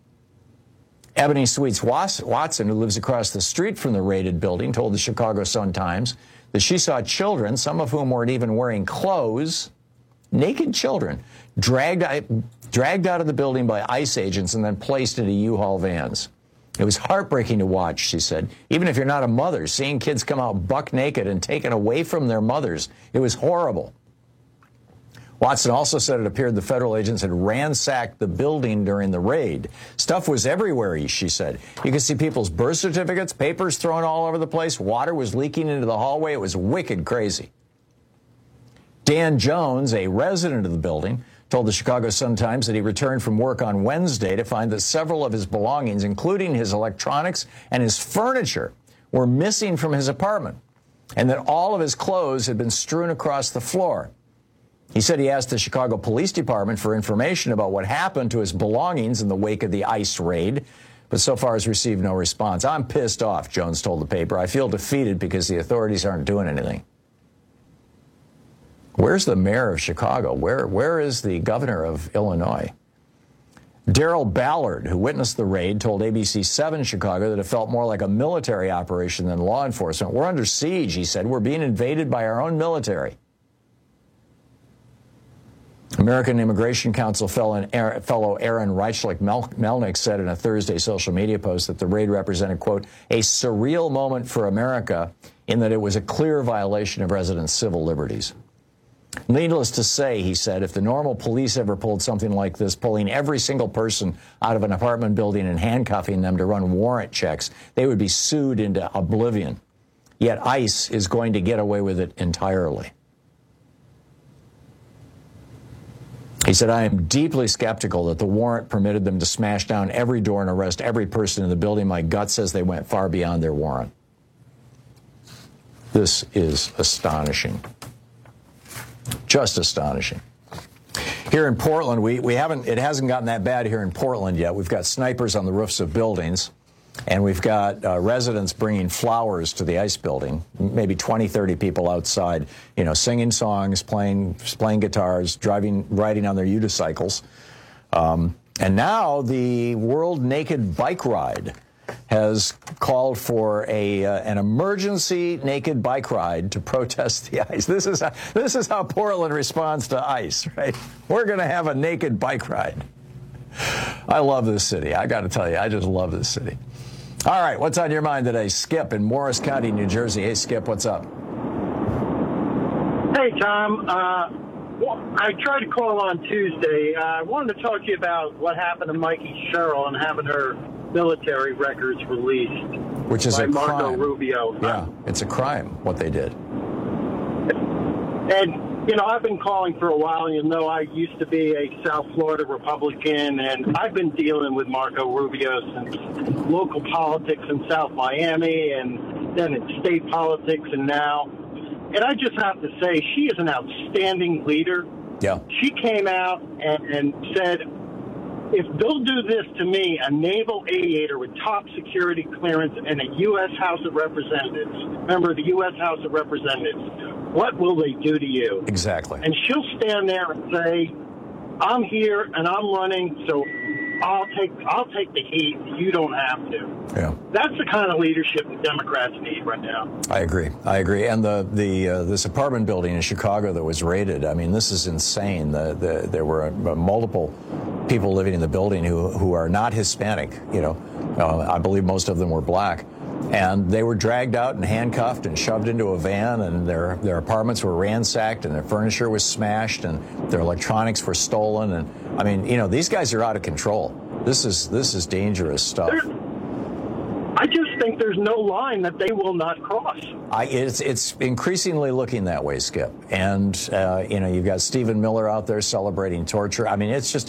Speaker 19: Ebony Sweets Watson, who lives across the street from the raided building, told the Chicago Sun-Times that she saw children, some of whom weren't even wearing clothes, naked children, dragged, dragged out of the building by ICE agents and then placed into U-Haul vans. "It was heartbreaking to watch," she said. "Even if you're not a mother, seeing kids come out buck naked and taken away from their mothers, it was horrible." Watson also said it appeared the federal agents had ransacked the building during the raid. "Stuff was everywhere," she said. "You could see people's birth certificates, papers thrown all over the place. Water was leaking into the hallway. It was wicked crazy." Dan Jones, a resident of the building, told the Chicago Sun-Times that he returned from work on Wednesday to find that several of his belongings, including his electronics and his furniture, were missing from his apartment, and that all of his clothes had been strewn across the floor. He said he asked the Chicago Police Department for information about what happened to his belongings in the wake of the ICE raid, but so far has received no response. "I'm pissed off," Jones told the paper. "I feel defeated because the authorities aren't doing anything." Where's the mayor of Chicago? Where, where is the governor of Illinois? Daryl Ballard, who witnessed the raid, told A B C seven Chicago that it felt more like a military operation than law enforcement. "We're under siege," he said. "We're being invaded by our own military." American Immigration Council fellow Aaron Reichlich-Melnick said in a Thursday social media post that the raid represented, quote, "a surreal moment for America in that it was a clear violation of residents' civil liberties." Needless to say, he said, if the normal police ever pulled something like this, pulling every single person out of an apartment building and handcuffing them to run warrant checks, they would be sued into oblivion. Yet ICE is going to get away with it entirely. He said, "I am deeply skeptical that the warrant permitted them to smash down every door and arrest every person in the building. My gut says they went far beyond their warrant." This is astonishing. Just astonishing. Here in Portland, we, we haven't, it hasn't gotten that bad here in Portland yet. We've got snipers on the roofs of buildings, and we've got uh, residents bringing flowers to the ICE building, maybe twenty, thirty people outside, you know, singing songs, playing, playing guitars, driving, riding on their unicycles. Um, and now the World Naked Bike Ride has called for a uh, an emergency naked bike ride to protest the ICE. This is how, this is how Portland responds to ICE, right? We're going to have a naked bike ride. I love this city. I got to tell you, I just love this city. All right, what's on your mind today? Skip in Morris County, New Jersey. Hey, Skip, what's up?
Speaker 3: Hey, Tom. Uh, well, I tried to call on Tuesday. Uh, I wanted to talk to you about what happened to Mikey Sherrill and having her military records released.
Speaker 19: Which is
Speaker 3: by
Speaker 19: a
Speaker 3: Marco
Speaker 19: crime.
Speaker 3: Rubio.
Speaker 19: Yeah, it's a crime, what they did.
Speaker 3: And, you know, I've been calling for a while. You know, I used to be a South Florida Republican, and I've been dealing with Marco Rubio since local politics in South Miami and then in state politics and now. And I just have to say, she is an outstanding leader.
Speaker 19: Yeah.
Speaker 3: She came out and, and said, if they'll do this to me, a naval aviator with top security clearance and a U S House of Representatives, member of the U S House of Representatives, what will they do to you?
Speaker 19: Exactly.
Speaker 3: And she'll stand there and say, I'm here and I'm running, so I'll take I'll take the heat. You don't have to.
Speaker 19: Yeah.
Speaker 3: That's the kind of leadership the Democrats need right now.
Speaker 19: I agree. I agree. And the the uh, this apartment building in Chicago that was raided, I mean, this is insane. The, the, there were uh, multiple people living in the building who, who are not Hispanic. You know, uh, I believe most of them were black. And they were dragged out and handcuffed and shoved into a van, and their their apartments were ransacked, and their furniture was smashed, and their electronics were stolen. And I mean, you know, these guys are out of control. This is this is dangerous stuff.
Speaker 3: There, I just think there's no line that they will not cross.
Speaker 19: I, it's it's increasingly looking that way, Skip. And uh, you know, you've got Stephen Miller out there celebrating torture. I mean, it's just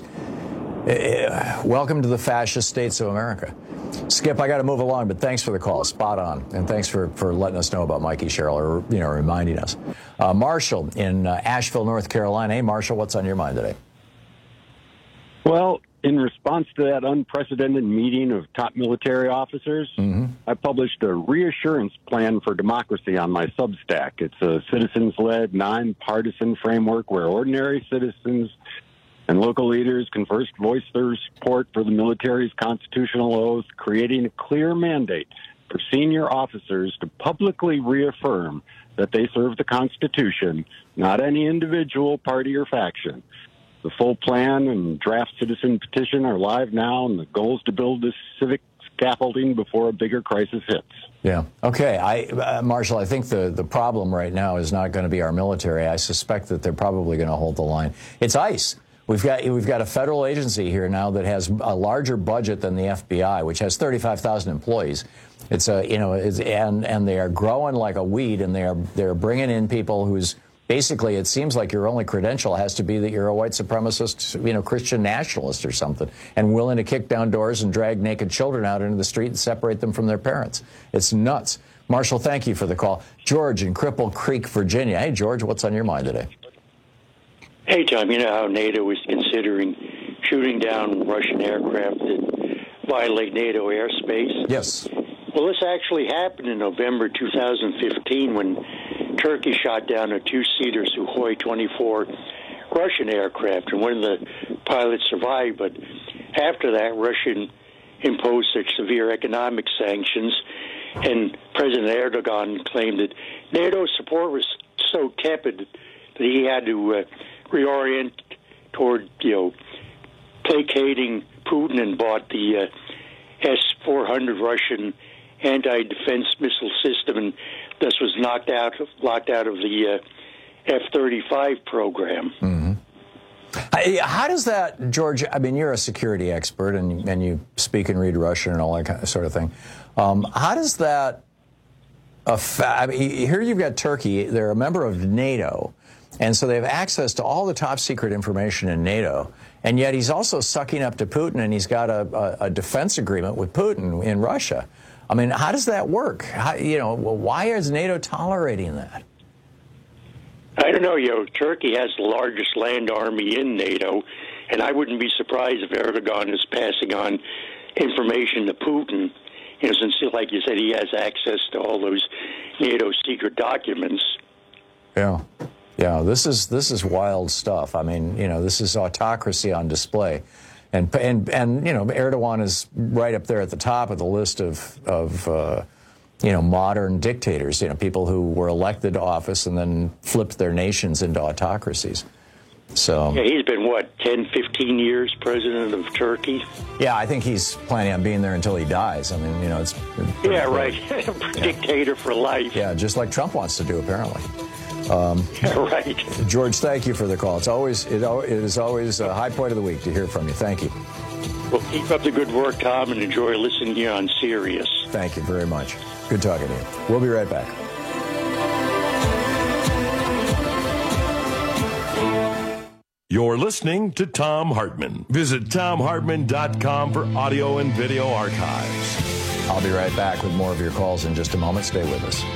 Speaker 19: uh, welcome to the fascist states of America. Skip, I got to move along, but thanks for the call. Spot on. And thanks for, for letting us know about Mikey Sherrill, or, you know, reminding us. Uh, Marshall in uh, Asheville, North Carolina. Hey, Marshall, what's on your mind today?
Speaker 11: Well, in response to that unprecedented meeting of top military officers, mm-hmm. I published a reassurance plan for democracy on my Substack. It's a citizens-led, nonpartisan framework where ordinary citizens and local leaders can first voice their support for the military's constitutional oath, creating a clear mandate for senior officers to publicly reaffirm that they serve the Constitution, not any individual, party, or faction. The full plan and draft citizen petition are live now, and the goal is to build this civic scaffolding before a bigger crisis hits.
Speaker 19: Yeah. Okay. I, uh, Marshall, I think the, the problem right now is not going to be our military. I suspect that they're probably going to hold the line. It's ICE. We've got we've got a federal agency here now that has a larger budget than the F B I, which has thirty-five thousand employees. It's a you know it's, and and they are growing like a weed, and they are they're bringing in people whose basically it seems like your only credential has to be that you're a white supremacist, you know, Christian nationalist or something, and willing to kick down doors and drag naked children out into the street and separate them from their parents. It's nuts. Marshall, thank you for the call. George in Cripple Creek, Virginia. Hey, George, what's on your mind today?
Speaker 13: Hey, Tom, you know how NATO is considering shooting down Russian aircraft that violate NATO airspace?
Speaker 19: Yes.
Speaker 13: Well, this actually happened in November two thousand fifteen when Turkey shot down a two-seater Sukhoi twenty-four Russian aircraft, and one of the pilots survived. But after that, Russia imposed such severe economic sanctions, and President Erdogan claimed that NATO support was so tepid that he had to uh, reorient toward, you know, placating Putin, and bought the uh, S four hundred Russian anti-defense missile system, and thus was knocked out, locked out of the uh, F thirty-five program.
Speaker 19: Mm-hmm. How does that, George, I mean, you're a security expert, and, and you speak and read Russian and all that kind of sort of thing. Um, how does that affect, I mean, here you've got Turkey, they're a member of NATO, and so they have access to all the top secret information in NATO, and yet he's also sucking up to Putin, and he's got a, a, a defense agreement with Putin in Russia. I mean, how does that work? How, you know, why is NATO tolerating that?
Speaker 13: I don't know. You know, Turkey has the largest land army in NATO, and I wouldn't be surprised if Erdogan is passing on information to Putin, you know, since, like you said, he has access to all those NATO secret documents.
Speaker 19: Yeah. Yeah, this is this is wild stuff. I mean, you know, this is autocracy on display. And, and, and you know, Erdogan is right up there at the top of the list of, of uh, you know, modern dictators, you know, people who were elected to office and then flipped their nations into autocracies. So
Speaker 13: yeah, he's been, what, ten, fifteen years president of Turkey?
Speaker 19: Yeah, I think he's planning on being there until he dies. I mean, you know, it's...
Speaker 13: Yeah, right. Dictator for life.
Speaker 19: Yeah, just like Trump wants to do, apparently. Um,
Speaker 13: right.
Speaker 19: George, thank you for the call. It's always it, it is always a high point of the week to hear from you. Thank you.
Speaker 13: Well, keep up the good work, Tom, and enjoy listening here on Sirius.
Speaker 19: Thank you very much. Good talking to you. We'll be right back.
Speaker 18: You're listening to Thom Hartmann. Visit Thom Hartmann dot com for audio and video archives.
Speaker 19: I'll be right back with more of your calls in just a moment. Stay with us.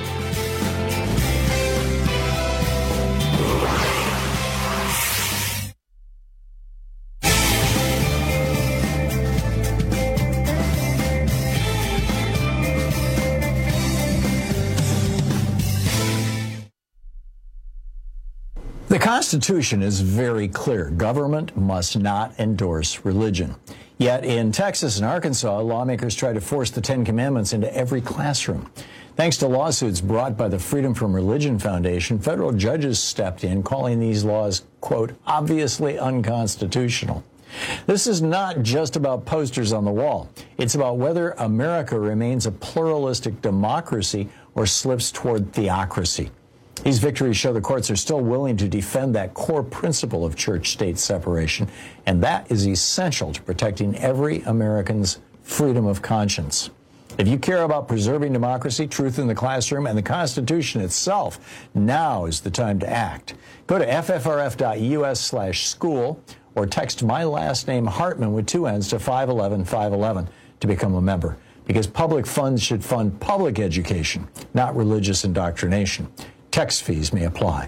Speaker 19: The Constitution is very clear. Government must not endorse religion. Yet in Texas and Arkansas, lawmakers try to force the Ten Commandments into every classroom. Thanks to lawsuits brought by the Freedom from Religion Foundation, federal judges stepped in, calling these laws, quote, obviously unconstitutional. This is not just about posters on the wall. It's about whether America remains a pluralistic democracy or slips toward theocracy. These victories show the courts are still willing to defend that core principle of church-state separation, and that is essential to protecting every American's freedom of conscience. If you care about preserving democracy, truth in the classroom, and the Constitution itself, now is the time to act. Go to f f r f dot u s slash school or text my last name Hartmann with two N's to five eleven five eleven to become a member, because public funds should fund public education, not religious indoctrination. Text fees may apply.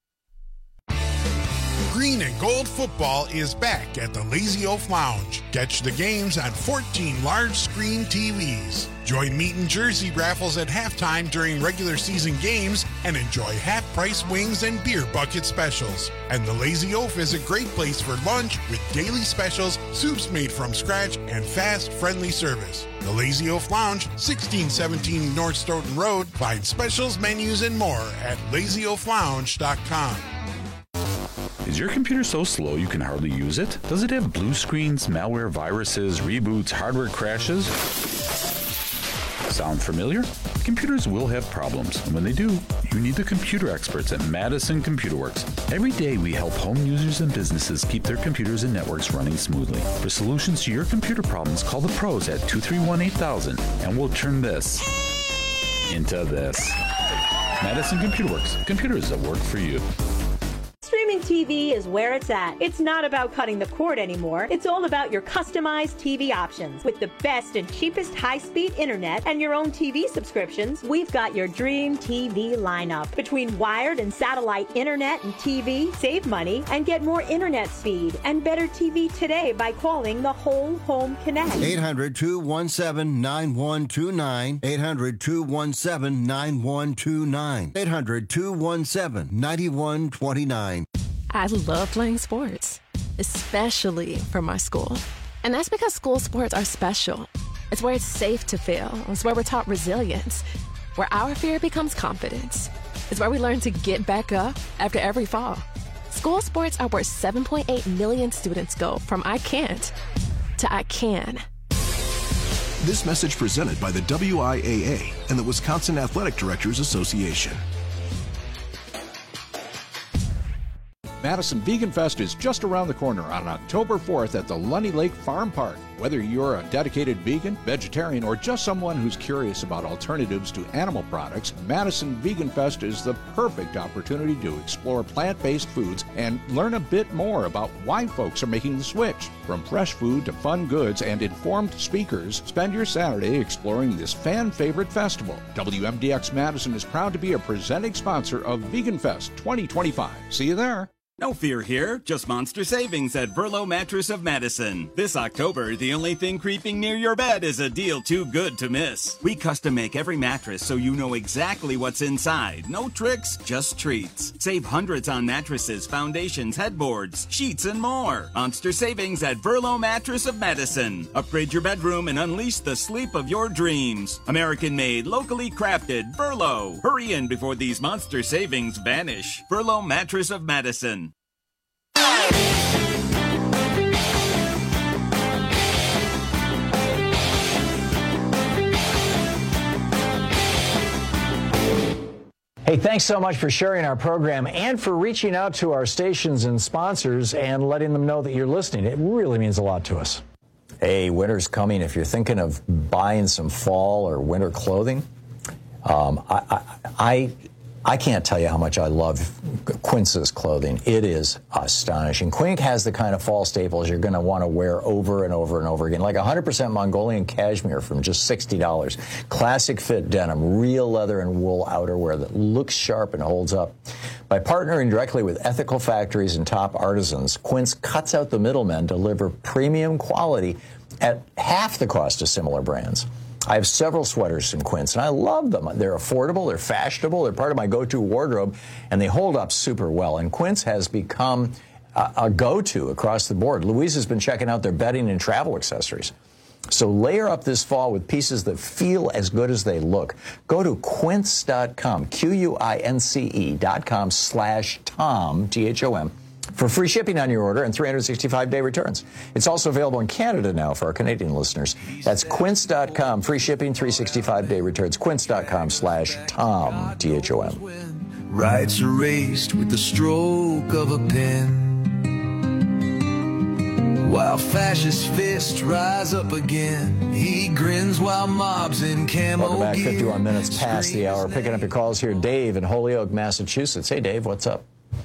Speaker 14: Green and Gold football is back at the Lazy Oaf Lounge. Catch the games on fourteen large-screen T Vs. Join meat and jersey raffles at halftime during regular season games and enjoy half-price wings and beer bucket specials. And the Lazy Oaf is a great place for lunch with daily specials, soups made from scratch, and fast, friendly service. The Lazy Oaf Lounge, sixteen seventeen North Stoughton Road. Find specials, menus, and more at lazy oaf lounge dot com.
Speaker 15: Is your computer so slow you can hardly use it? Does it have blue screens, malware, viruses, reboots, hardware crashes? Sound familiar? Computers will have problems, and when they do, you need the computer experts at Madison Computer Works. Every day we help home users and businesses keep their computers and networks running smoothly. For solutions to your computer problems, call the pros at two three one, eight thousand, and we'll turn this into this. Madison Computer Works. Computers that work for you.
Speaker 16: Streaming T V is where it's at. It's not about cutting the cord anymore. It's all about your customized T V options. With the best and cheapest high-speed internet and your own T V subscriptions, we've got your dream T V lineup. Between wired and satellite internet and T V, save money and get more internet speed and better T V today by calling the Whole Home Connect.
Speaker 21: eight hundred, two one seven, nine one two nine. eight hundred, two one seven, nine one two nine. eight hundred, two one seven, nine one two nine.
Speaker 20: I love playing sports, especially for my school. And that's because school sports are special. It's where it's safe to fail. It's where we're taught resilience, where our fear becomes confidence. It's where we learn to get back up after every fall. School sports are where seven point eight million students go from I can't to I can.
Speaker 23: This message presented by the W I A A and the Wisconsin Athletic Directors Association.
Speaker 24: Madison Vegan Fest is just around the corner on October fourth at the Lunny Lake Farm Park. Whether you're a dedicated vegan, vegetarian, or just someone who's curious about alternatives to animal products, Madison Vegan Fest is the perfect opportunity to explore plant-based foods and learn a bit more about why folks are making the switch. From fresh food to fun goods and informed speakers, spend your Saturday exploring this fan-favorite festival. W M D X Madison is proud to be a presenting sponsor of Vegan Fest twenty twenty-five. See you there.
Speaker 25: No fear here, just monster savings at Verlo Mattress of Madison. This October, the only thing creeping near your bed is a deal too good to miss. We custom make every mattress so you know exactly what's inside. No tricks, just treats. Save hundreds on mattresses, foundations, headboards, sheets, and more. Monster savings at Verlo Mattress of Madison. Upgrade your bedroom and unleash the sleep of your dreams. American made, locally crafted, Verlo. Hurry in before these monster savings vanish. Verlo Mattress of Madison.
Speaker 19: Hey, thanks so much for sharing our program and for reaching out to our stations and sponsors and letting them know that you're listening. It really means a lot to us. Hey, winter's coming. If you're thinking of buying some fall or winter clothing, um, I, I, I I can't tell you how much I love Quince's clothing. It is astonishing. Quince has the kind of fall staples you're going to want to wear over and over and over again, like one hundred percent Mongolian cashmere from just sixty dollars. Classic fit denim, real leather and wool outerwear that looks sharp and holds up. By partnering directly with ethical factories and top artisans, Quince cuts out the middlemen to deliver premium quality at half the cost of similar brands. I have several sweaters from Quince, and I love them. They're affordable, they're fashionable, they're part of my go-to wardrobe, and they hold up super well. And Quince has become a, a go-to across the board. Louise has been checking out their bedding and travel accessories. So layer up this fall with pieces that feel as good as they look. Go to quince dot com, Q U I N C E dot com slash Tom, T H O M, for free shipping on your order and three hundred sixty-five day returns. It's also available in Canada now for our Canadian listeners. That's quince dot com, free shipping, three hundred sixty-five day returns, quince dot com slash Tom, T H O M.
Speaker 2: Rights erased with the stroke of a pen. While fascist fists rise up again, he grins while mobs in camo
Speaker 19: Welcome back,
Speaker 2: gear.
Speaker 19: fifty-one minutes past the hour. Picking up your calls here, Dave in Holyoke, Massachusetts. Hey, Dave, what's up?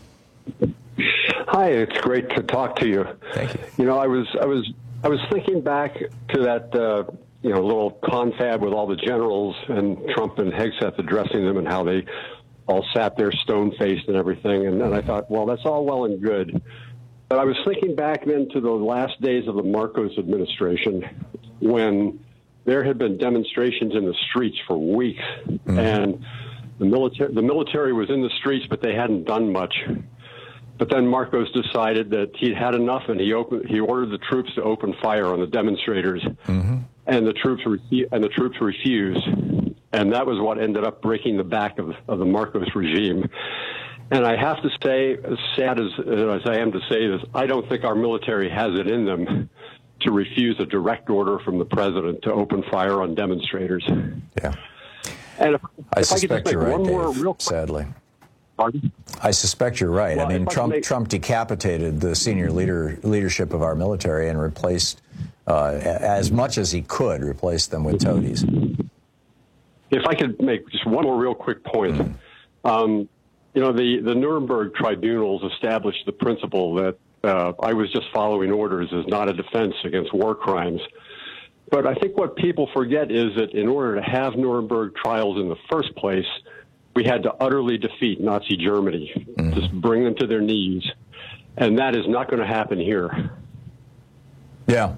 Speaker 4: Hi, it's great to talk to you.
Speaker 19: Thank you.
Speaker 4: You know, I was I was I was thinking back to that uh, you know little confab with all the generals and Trump and Hegseth addressing them and how they all sat there stone-faced and everything, and, and I thought, well, that's all well and good. But I was thinking back then to the last days of the Marcos administration when there had been demonstrations in the streets for weeks, mm-hmm. and the military the military was in the streets, but they hadn't done much. But then Marcos decided that he'd had enough, and he opened, he ordered the troops to open fire on the demonstrators, mm-hmm. and the troops refu- and the troops refused, and that was what ended up breaking the back of, of the Marcos regime. And I have to say, as sad as, as I am to say this, I don't think our military has it in them to refuse a direct order from the president to open fire on demonstrators.
Speaker 19: Yeah,
Speaker 4: and if,
Speaker 19: I
Speaker 4: if
Speaker 19: suspect
Speaker 4: I could just
Speaker 19: you're
Speaker 4: make
Speaker 19: right,
Speaker 4: one
Speaker 19: Dave,
Speaker 4: more real quick,
Speaker 19: sadly.
Speaker 4: Pardon?
Speaker 19: I suspect you're right.
Speaker 4: Well,
Speaker 19: I mean,
Speaker 4: I
Speaker 19: Trump
Speaker 4: make...
Speaker 19: Trump decapitated the senior leader leadership of our military and replaced, uh, as much as he could, replaced them with toadies.
Speaker 4: If I could make just one more real quick point. Mm. Um, you know, the, the Nuremberg tribunals established the principle that uh, I was just following orders is not a defense against war crimes. But I think what people forget is that in order to have Nuremberg trials in the first place, we had to utterly defeat Nazi Germany, mm-hmm. just bring them to their knees. And that is not going to happen here.
Speaker 19: Yeah.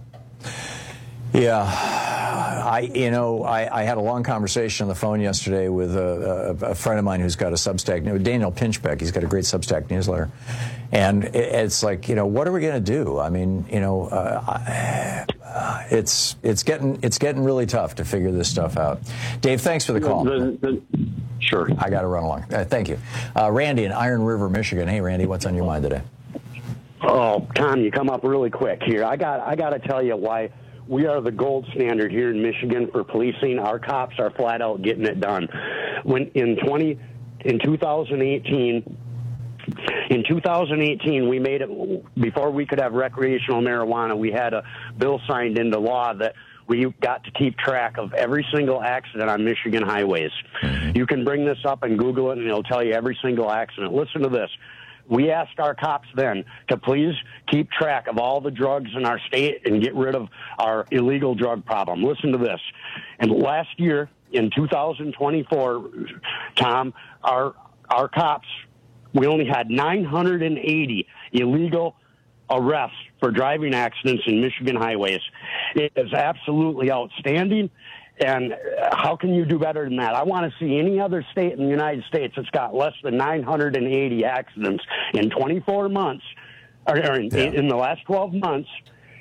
Speaker 19: Yeah. I, you know, I, I had a long conversation on the phone yesterday with a, a, a friend of mine who's got a Substack, Daniel Pinchbeck. He's got a great Substack newsletter. And it, it's like, you know, what are we going to do? I mean, you know, uh, I, uh, it's it's getting it's getting really tough to figure this stuff out. Dave, thanks for the call.
Speaker 4: The, the, sure.
Speaker 19: I got to run along. Uh, thank you. Uh, Randy in Iron River, Michigan. Hey, Randy, what's on your mind today?
Speaker 6: Oh, Tom, you come up really quick here. I got I got to tell you why we are the gold standard here in Michigan for policing. Our cops are flat out getting it done. When in twenty in two thousand eighteen, in two thousand eighteen, we made it before we could have recreational marijuana. We had a bill signed into law that we got to keep track of every single accident on Michigan highways. You can bring this up and Google it, and it'll tell you every single accident. Listen to this. We asked our cops then to please keep track of all the drugs in our state and get rid of our illegal drug problem. Listen to this. And last year, in two thousand twenty-four, Tom, our our cops, we only had nine hundred eighty illegal arrests for driving accidents in Michigan highways. It is absolutely outstanding. And how can you do better than that? I want to see any other state in the United States that's got less than nine hundred eighty accidents in twenty-four months, or in, yeah. in the last twelve months,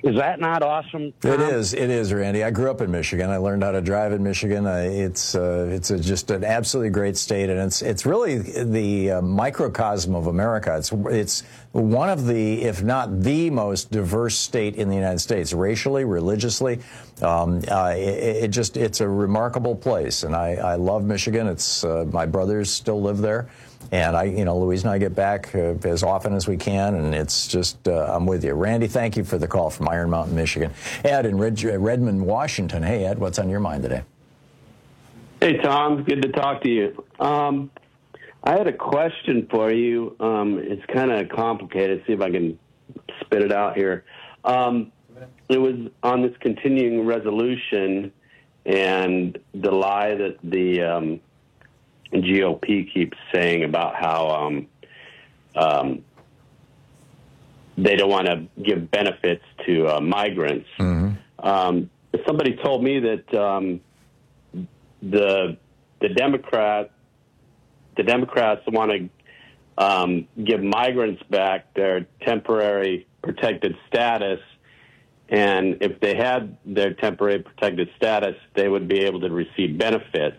Speaker 6: Is that not awesome, Tom?
Speaker 19: It is. It is, Randy. I grew up in Michigan. I learned how to drive in Michigan. I, it's uh, it's a, just an absolutely great state, and it's it's really the uh, microcosm of America. It's it's one of the, if not the most diverse state in the United States, racially, religiously. Um, uh, it, it just it's a remarkable place, and I, I love Michigan. It's uh, my brothers still live there. And I, you know, Louise and I get back uh, as often as we can, and it's just, uh, I'm with you. Randy, thank you for the call from Iron Mountain, Michigan. Ed in Red- Redmond, Washington. Hey, Ed, what's on your mind today?
Speaker 7: Hey, Tom. Good to talk to you. Um, I had a question for you. Um, it's kind of complicated. See if I can spit it out here. Um, it was on this continuing resolution and the lie that the um, G O P keeps saying about how um, um, they don't want to give benefits to uh, migrants. Mm-hmm. Um, somebody told me that um, the the Democrat the Democrats want to um, give migrants back their temporary protected status, and if they had their temporary protected status, they would be able to receive benefits.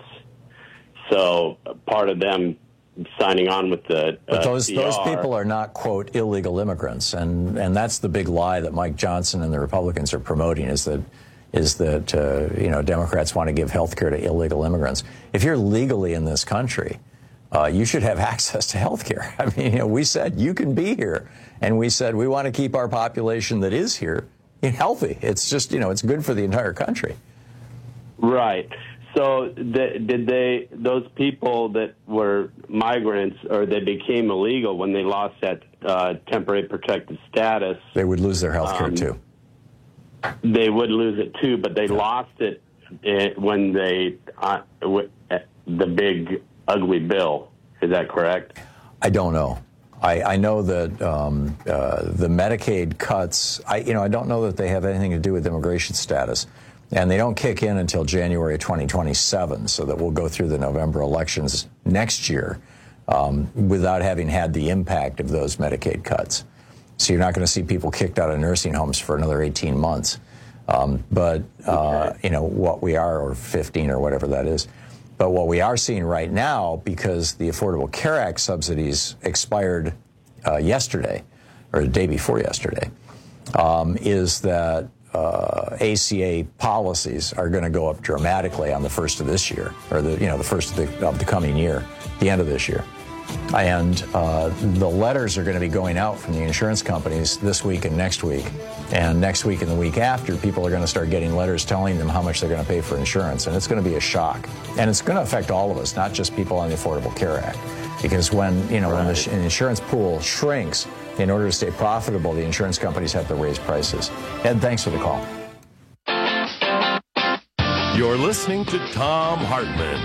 Speaker 7: So part of them signing on with the uh,
Speaker 19: But those,
Speaker 7: C R,
Speaker 19: those people are not, quote, illegal immigrants. And, and that's the big lie that Mike Johnson and the Republicans are promoting is that, is that uh, you know, Democrats want to give health care to illegal immigrants. If you're legally in this country, uh, you should have access to health care. I mean, you know, we said you can be here. And we said we want to keep our population that is here healthy. It's just, you know, it's good for the entire country.
Speaker 7: Right. So the, did they, those people that were migrants or they became illegal when they lost that uh, temporary protected status?
Speaker 19: They would lose their health care,
Speaker 7: um,
Speaker 19: too.
Speaker 7: They would lose it, too, but they lost it, it when they, uh, w- the big, ugly bill. Is that correct?
Speaker 19: I don't know. I, I know that um, uh, the Medicaid cuts, I, you know, I don't know that they have anything to do with immigration status. And they don't kick in until January of twenty twenty-seven, so that we'll go through the November elections next year um, without having had the impact of those Medicaid cuts. So you're not going to see people kicked out of nursing homes for another eighteen months. Um, but, uh, you know, what we are, or fifteen or whatever that is. But what we are seeing right now, because the Affordable Care Act subsidies expired uh, yesterday, or the day before yesterday, um, is that Uh, A C A policies are going to go up dramatically on the first of this year, or the you know the first of the, of the coming year, the end of this year, and uh, the letters are going to be going out from the insurance companies this week and next week, and next week and the week after, people are going to start getting letters telling them how much they're going to pay for insurance, and it's going to be a shock, and it's going to affect all of us, not just people on the Affordable Care Act, because when you know right. when the insurance pool shrinks. In order to stay profitable, the insurance companies have to raise prices. Ed, thanks for the call.
Speaker 18: You're listening to Thom Hartmann.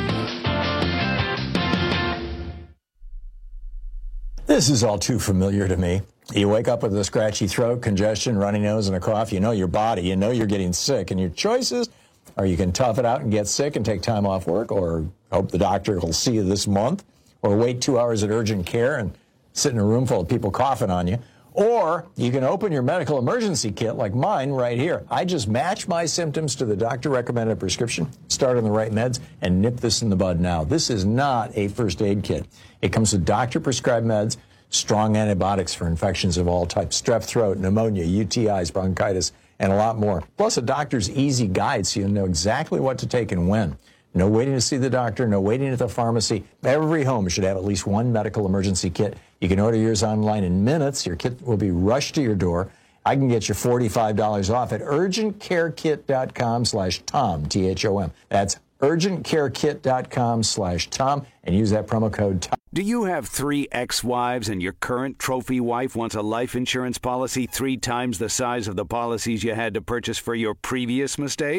Speaker 19: This is all too familiar to me. You wake up with a scratchy throat, congestion, runny nose, and a cough. You know your body. You know you're getting sick. And your choices are you can tough it out and get sick and take time off work, or hope the doctor will see you this month, or wait two hours at urgent care and sit in a room full of people coughing on you. Or you can open your medical emergency kit like mine right here. I just match my symptoms to the doctor-recommended prescription, start on the right meds, and nip this in the bud now. This is not a first aid kit. It comes with doctor-prescribed meds, strong antibiotics for infections of all types, strep throat, pneumonia, U T Is, bronchitis, and a lot more. Plus a doctor's easy guide so you know exactly what to take and when. No waiting to see the doctor, no waiting at the pharmacy. Every home should have at least one medical emergency kit. You can order yours online in minutes. Your kit will be rushed to your door. I can get you forty-five dollars off at urgentcarekit.com slash Tom, T H O M. That's urgentcarekit.com slash Tom, and use that promo code Tom.
Speaker 8: Do you have three ex-wives and your current trophy wife wants a life insurance policy three times the size of the policies you had to purchase for your previous mistakes?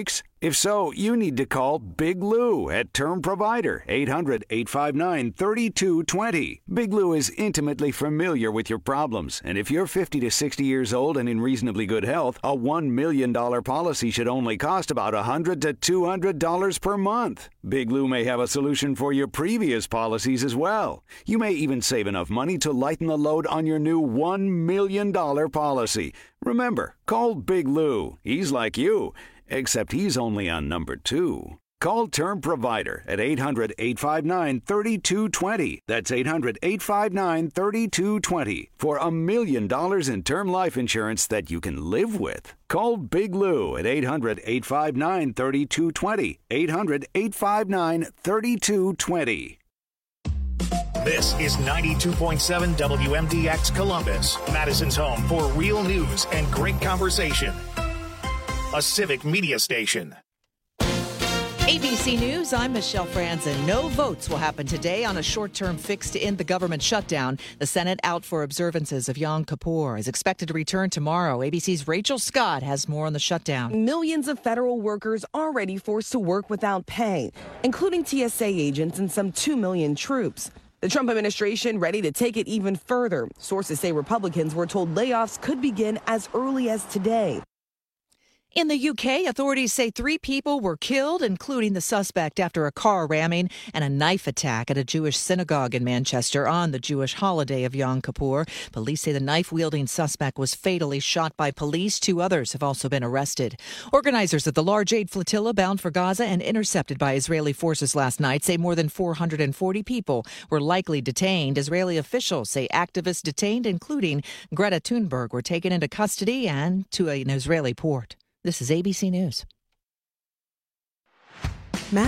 Speaker 8: If so, you need to call Big Lou at Term Provider, eight hundred, eight five nine, three two two zero. Big Lou is intimately familiar with your problems, and if you're fifty to sixty years old and in reasonably good health, a one million dollars policy should only cost about one hundred to two hundred dollars per month. Big Lou may have a solution for your previous policies as well. You may even save enough money to lighten the load on your new one million dollars policy. Remember, call Big Lou. He's like you, except he's only on number two. Call Term Provider at eight hundred, eight five nine, three two two zero. That's eight hundred, eight five nine, three two two zero for a million dollars in term life insurance that you can live with. Call Big Lou at eight hundred, eight five nine, three two two zero. eight hundred, eight five nine, three two two zero.
Speaker 5: This is ninety-two point seven W M D X Columbus, Madison's home for real news and great conversation. A civic media station.
Speaker 9: A B C News, I'm Michelle Franzen. No votes will happen today on a short-term fix to end the government shutdown. The Senate out for observances of Yom Kippur is expected to return tomorrow. A B C's Rachel Scott has more on the shutdown.
Speaker 10: Millions of federal workers already forced to work without pay, including T S A agents and some two million troops. The Trump administration ready to take it even further. Sources say Republicans were told layoffs could begin as early as today.
Speaker 9: In the U K, authorities say three people were killed, including the suspect, after a car ramming and a knife attack at a Jewish synagogue in Manchester on the Jewish holiday of Yom Kippur. Police say the knife-wielding suspect was fatally shot by police. Two others have also been arrested. Organizers of the Large Aid Flotilla bound for Gaza and intercepted by Israeli forces last night say more than four hundred forty people were likely detained. Israeli officials say activists detained, including Greta Thunberg, were taken into custody and to an Israeli port. This is A B C News.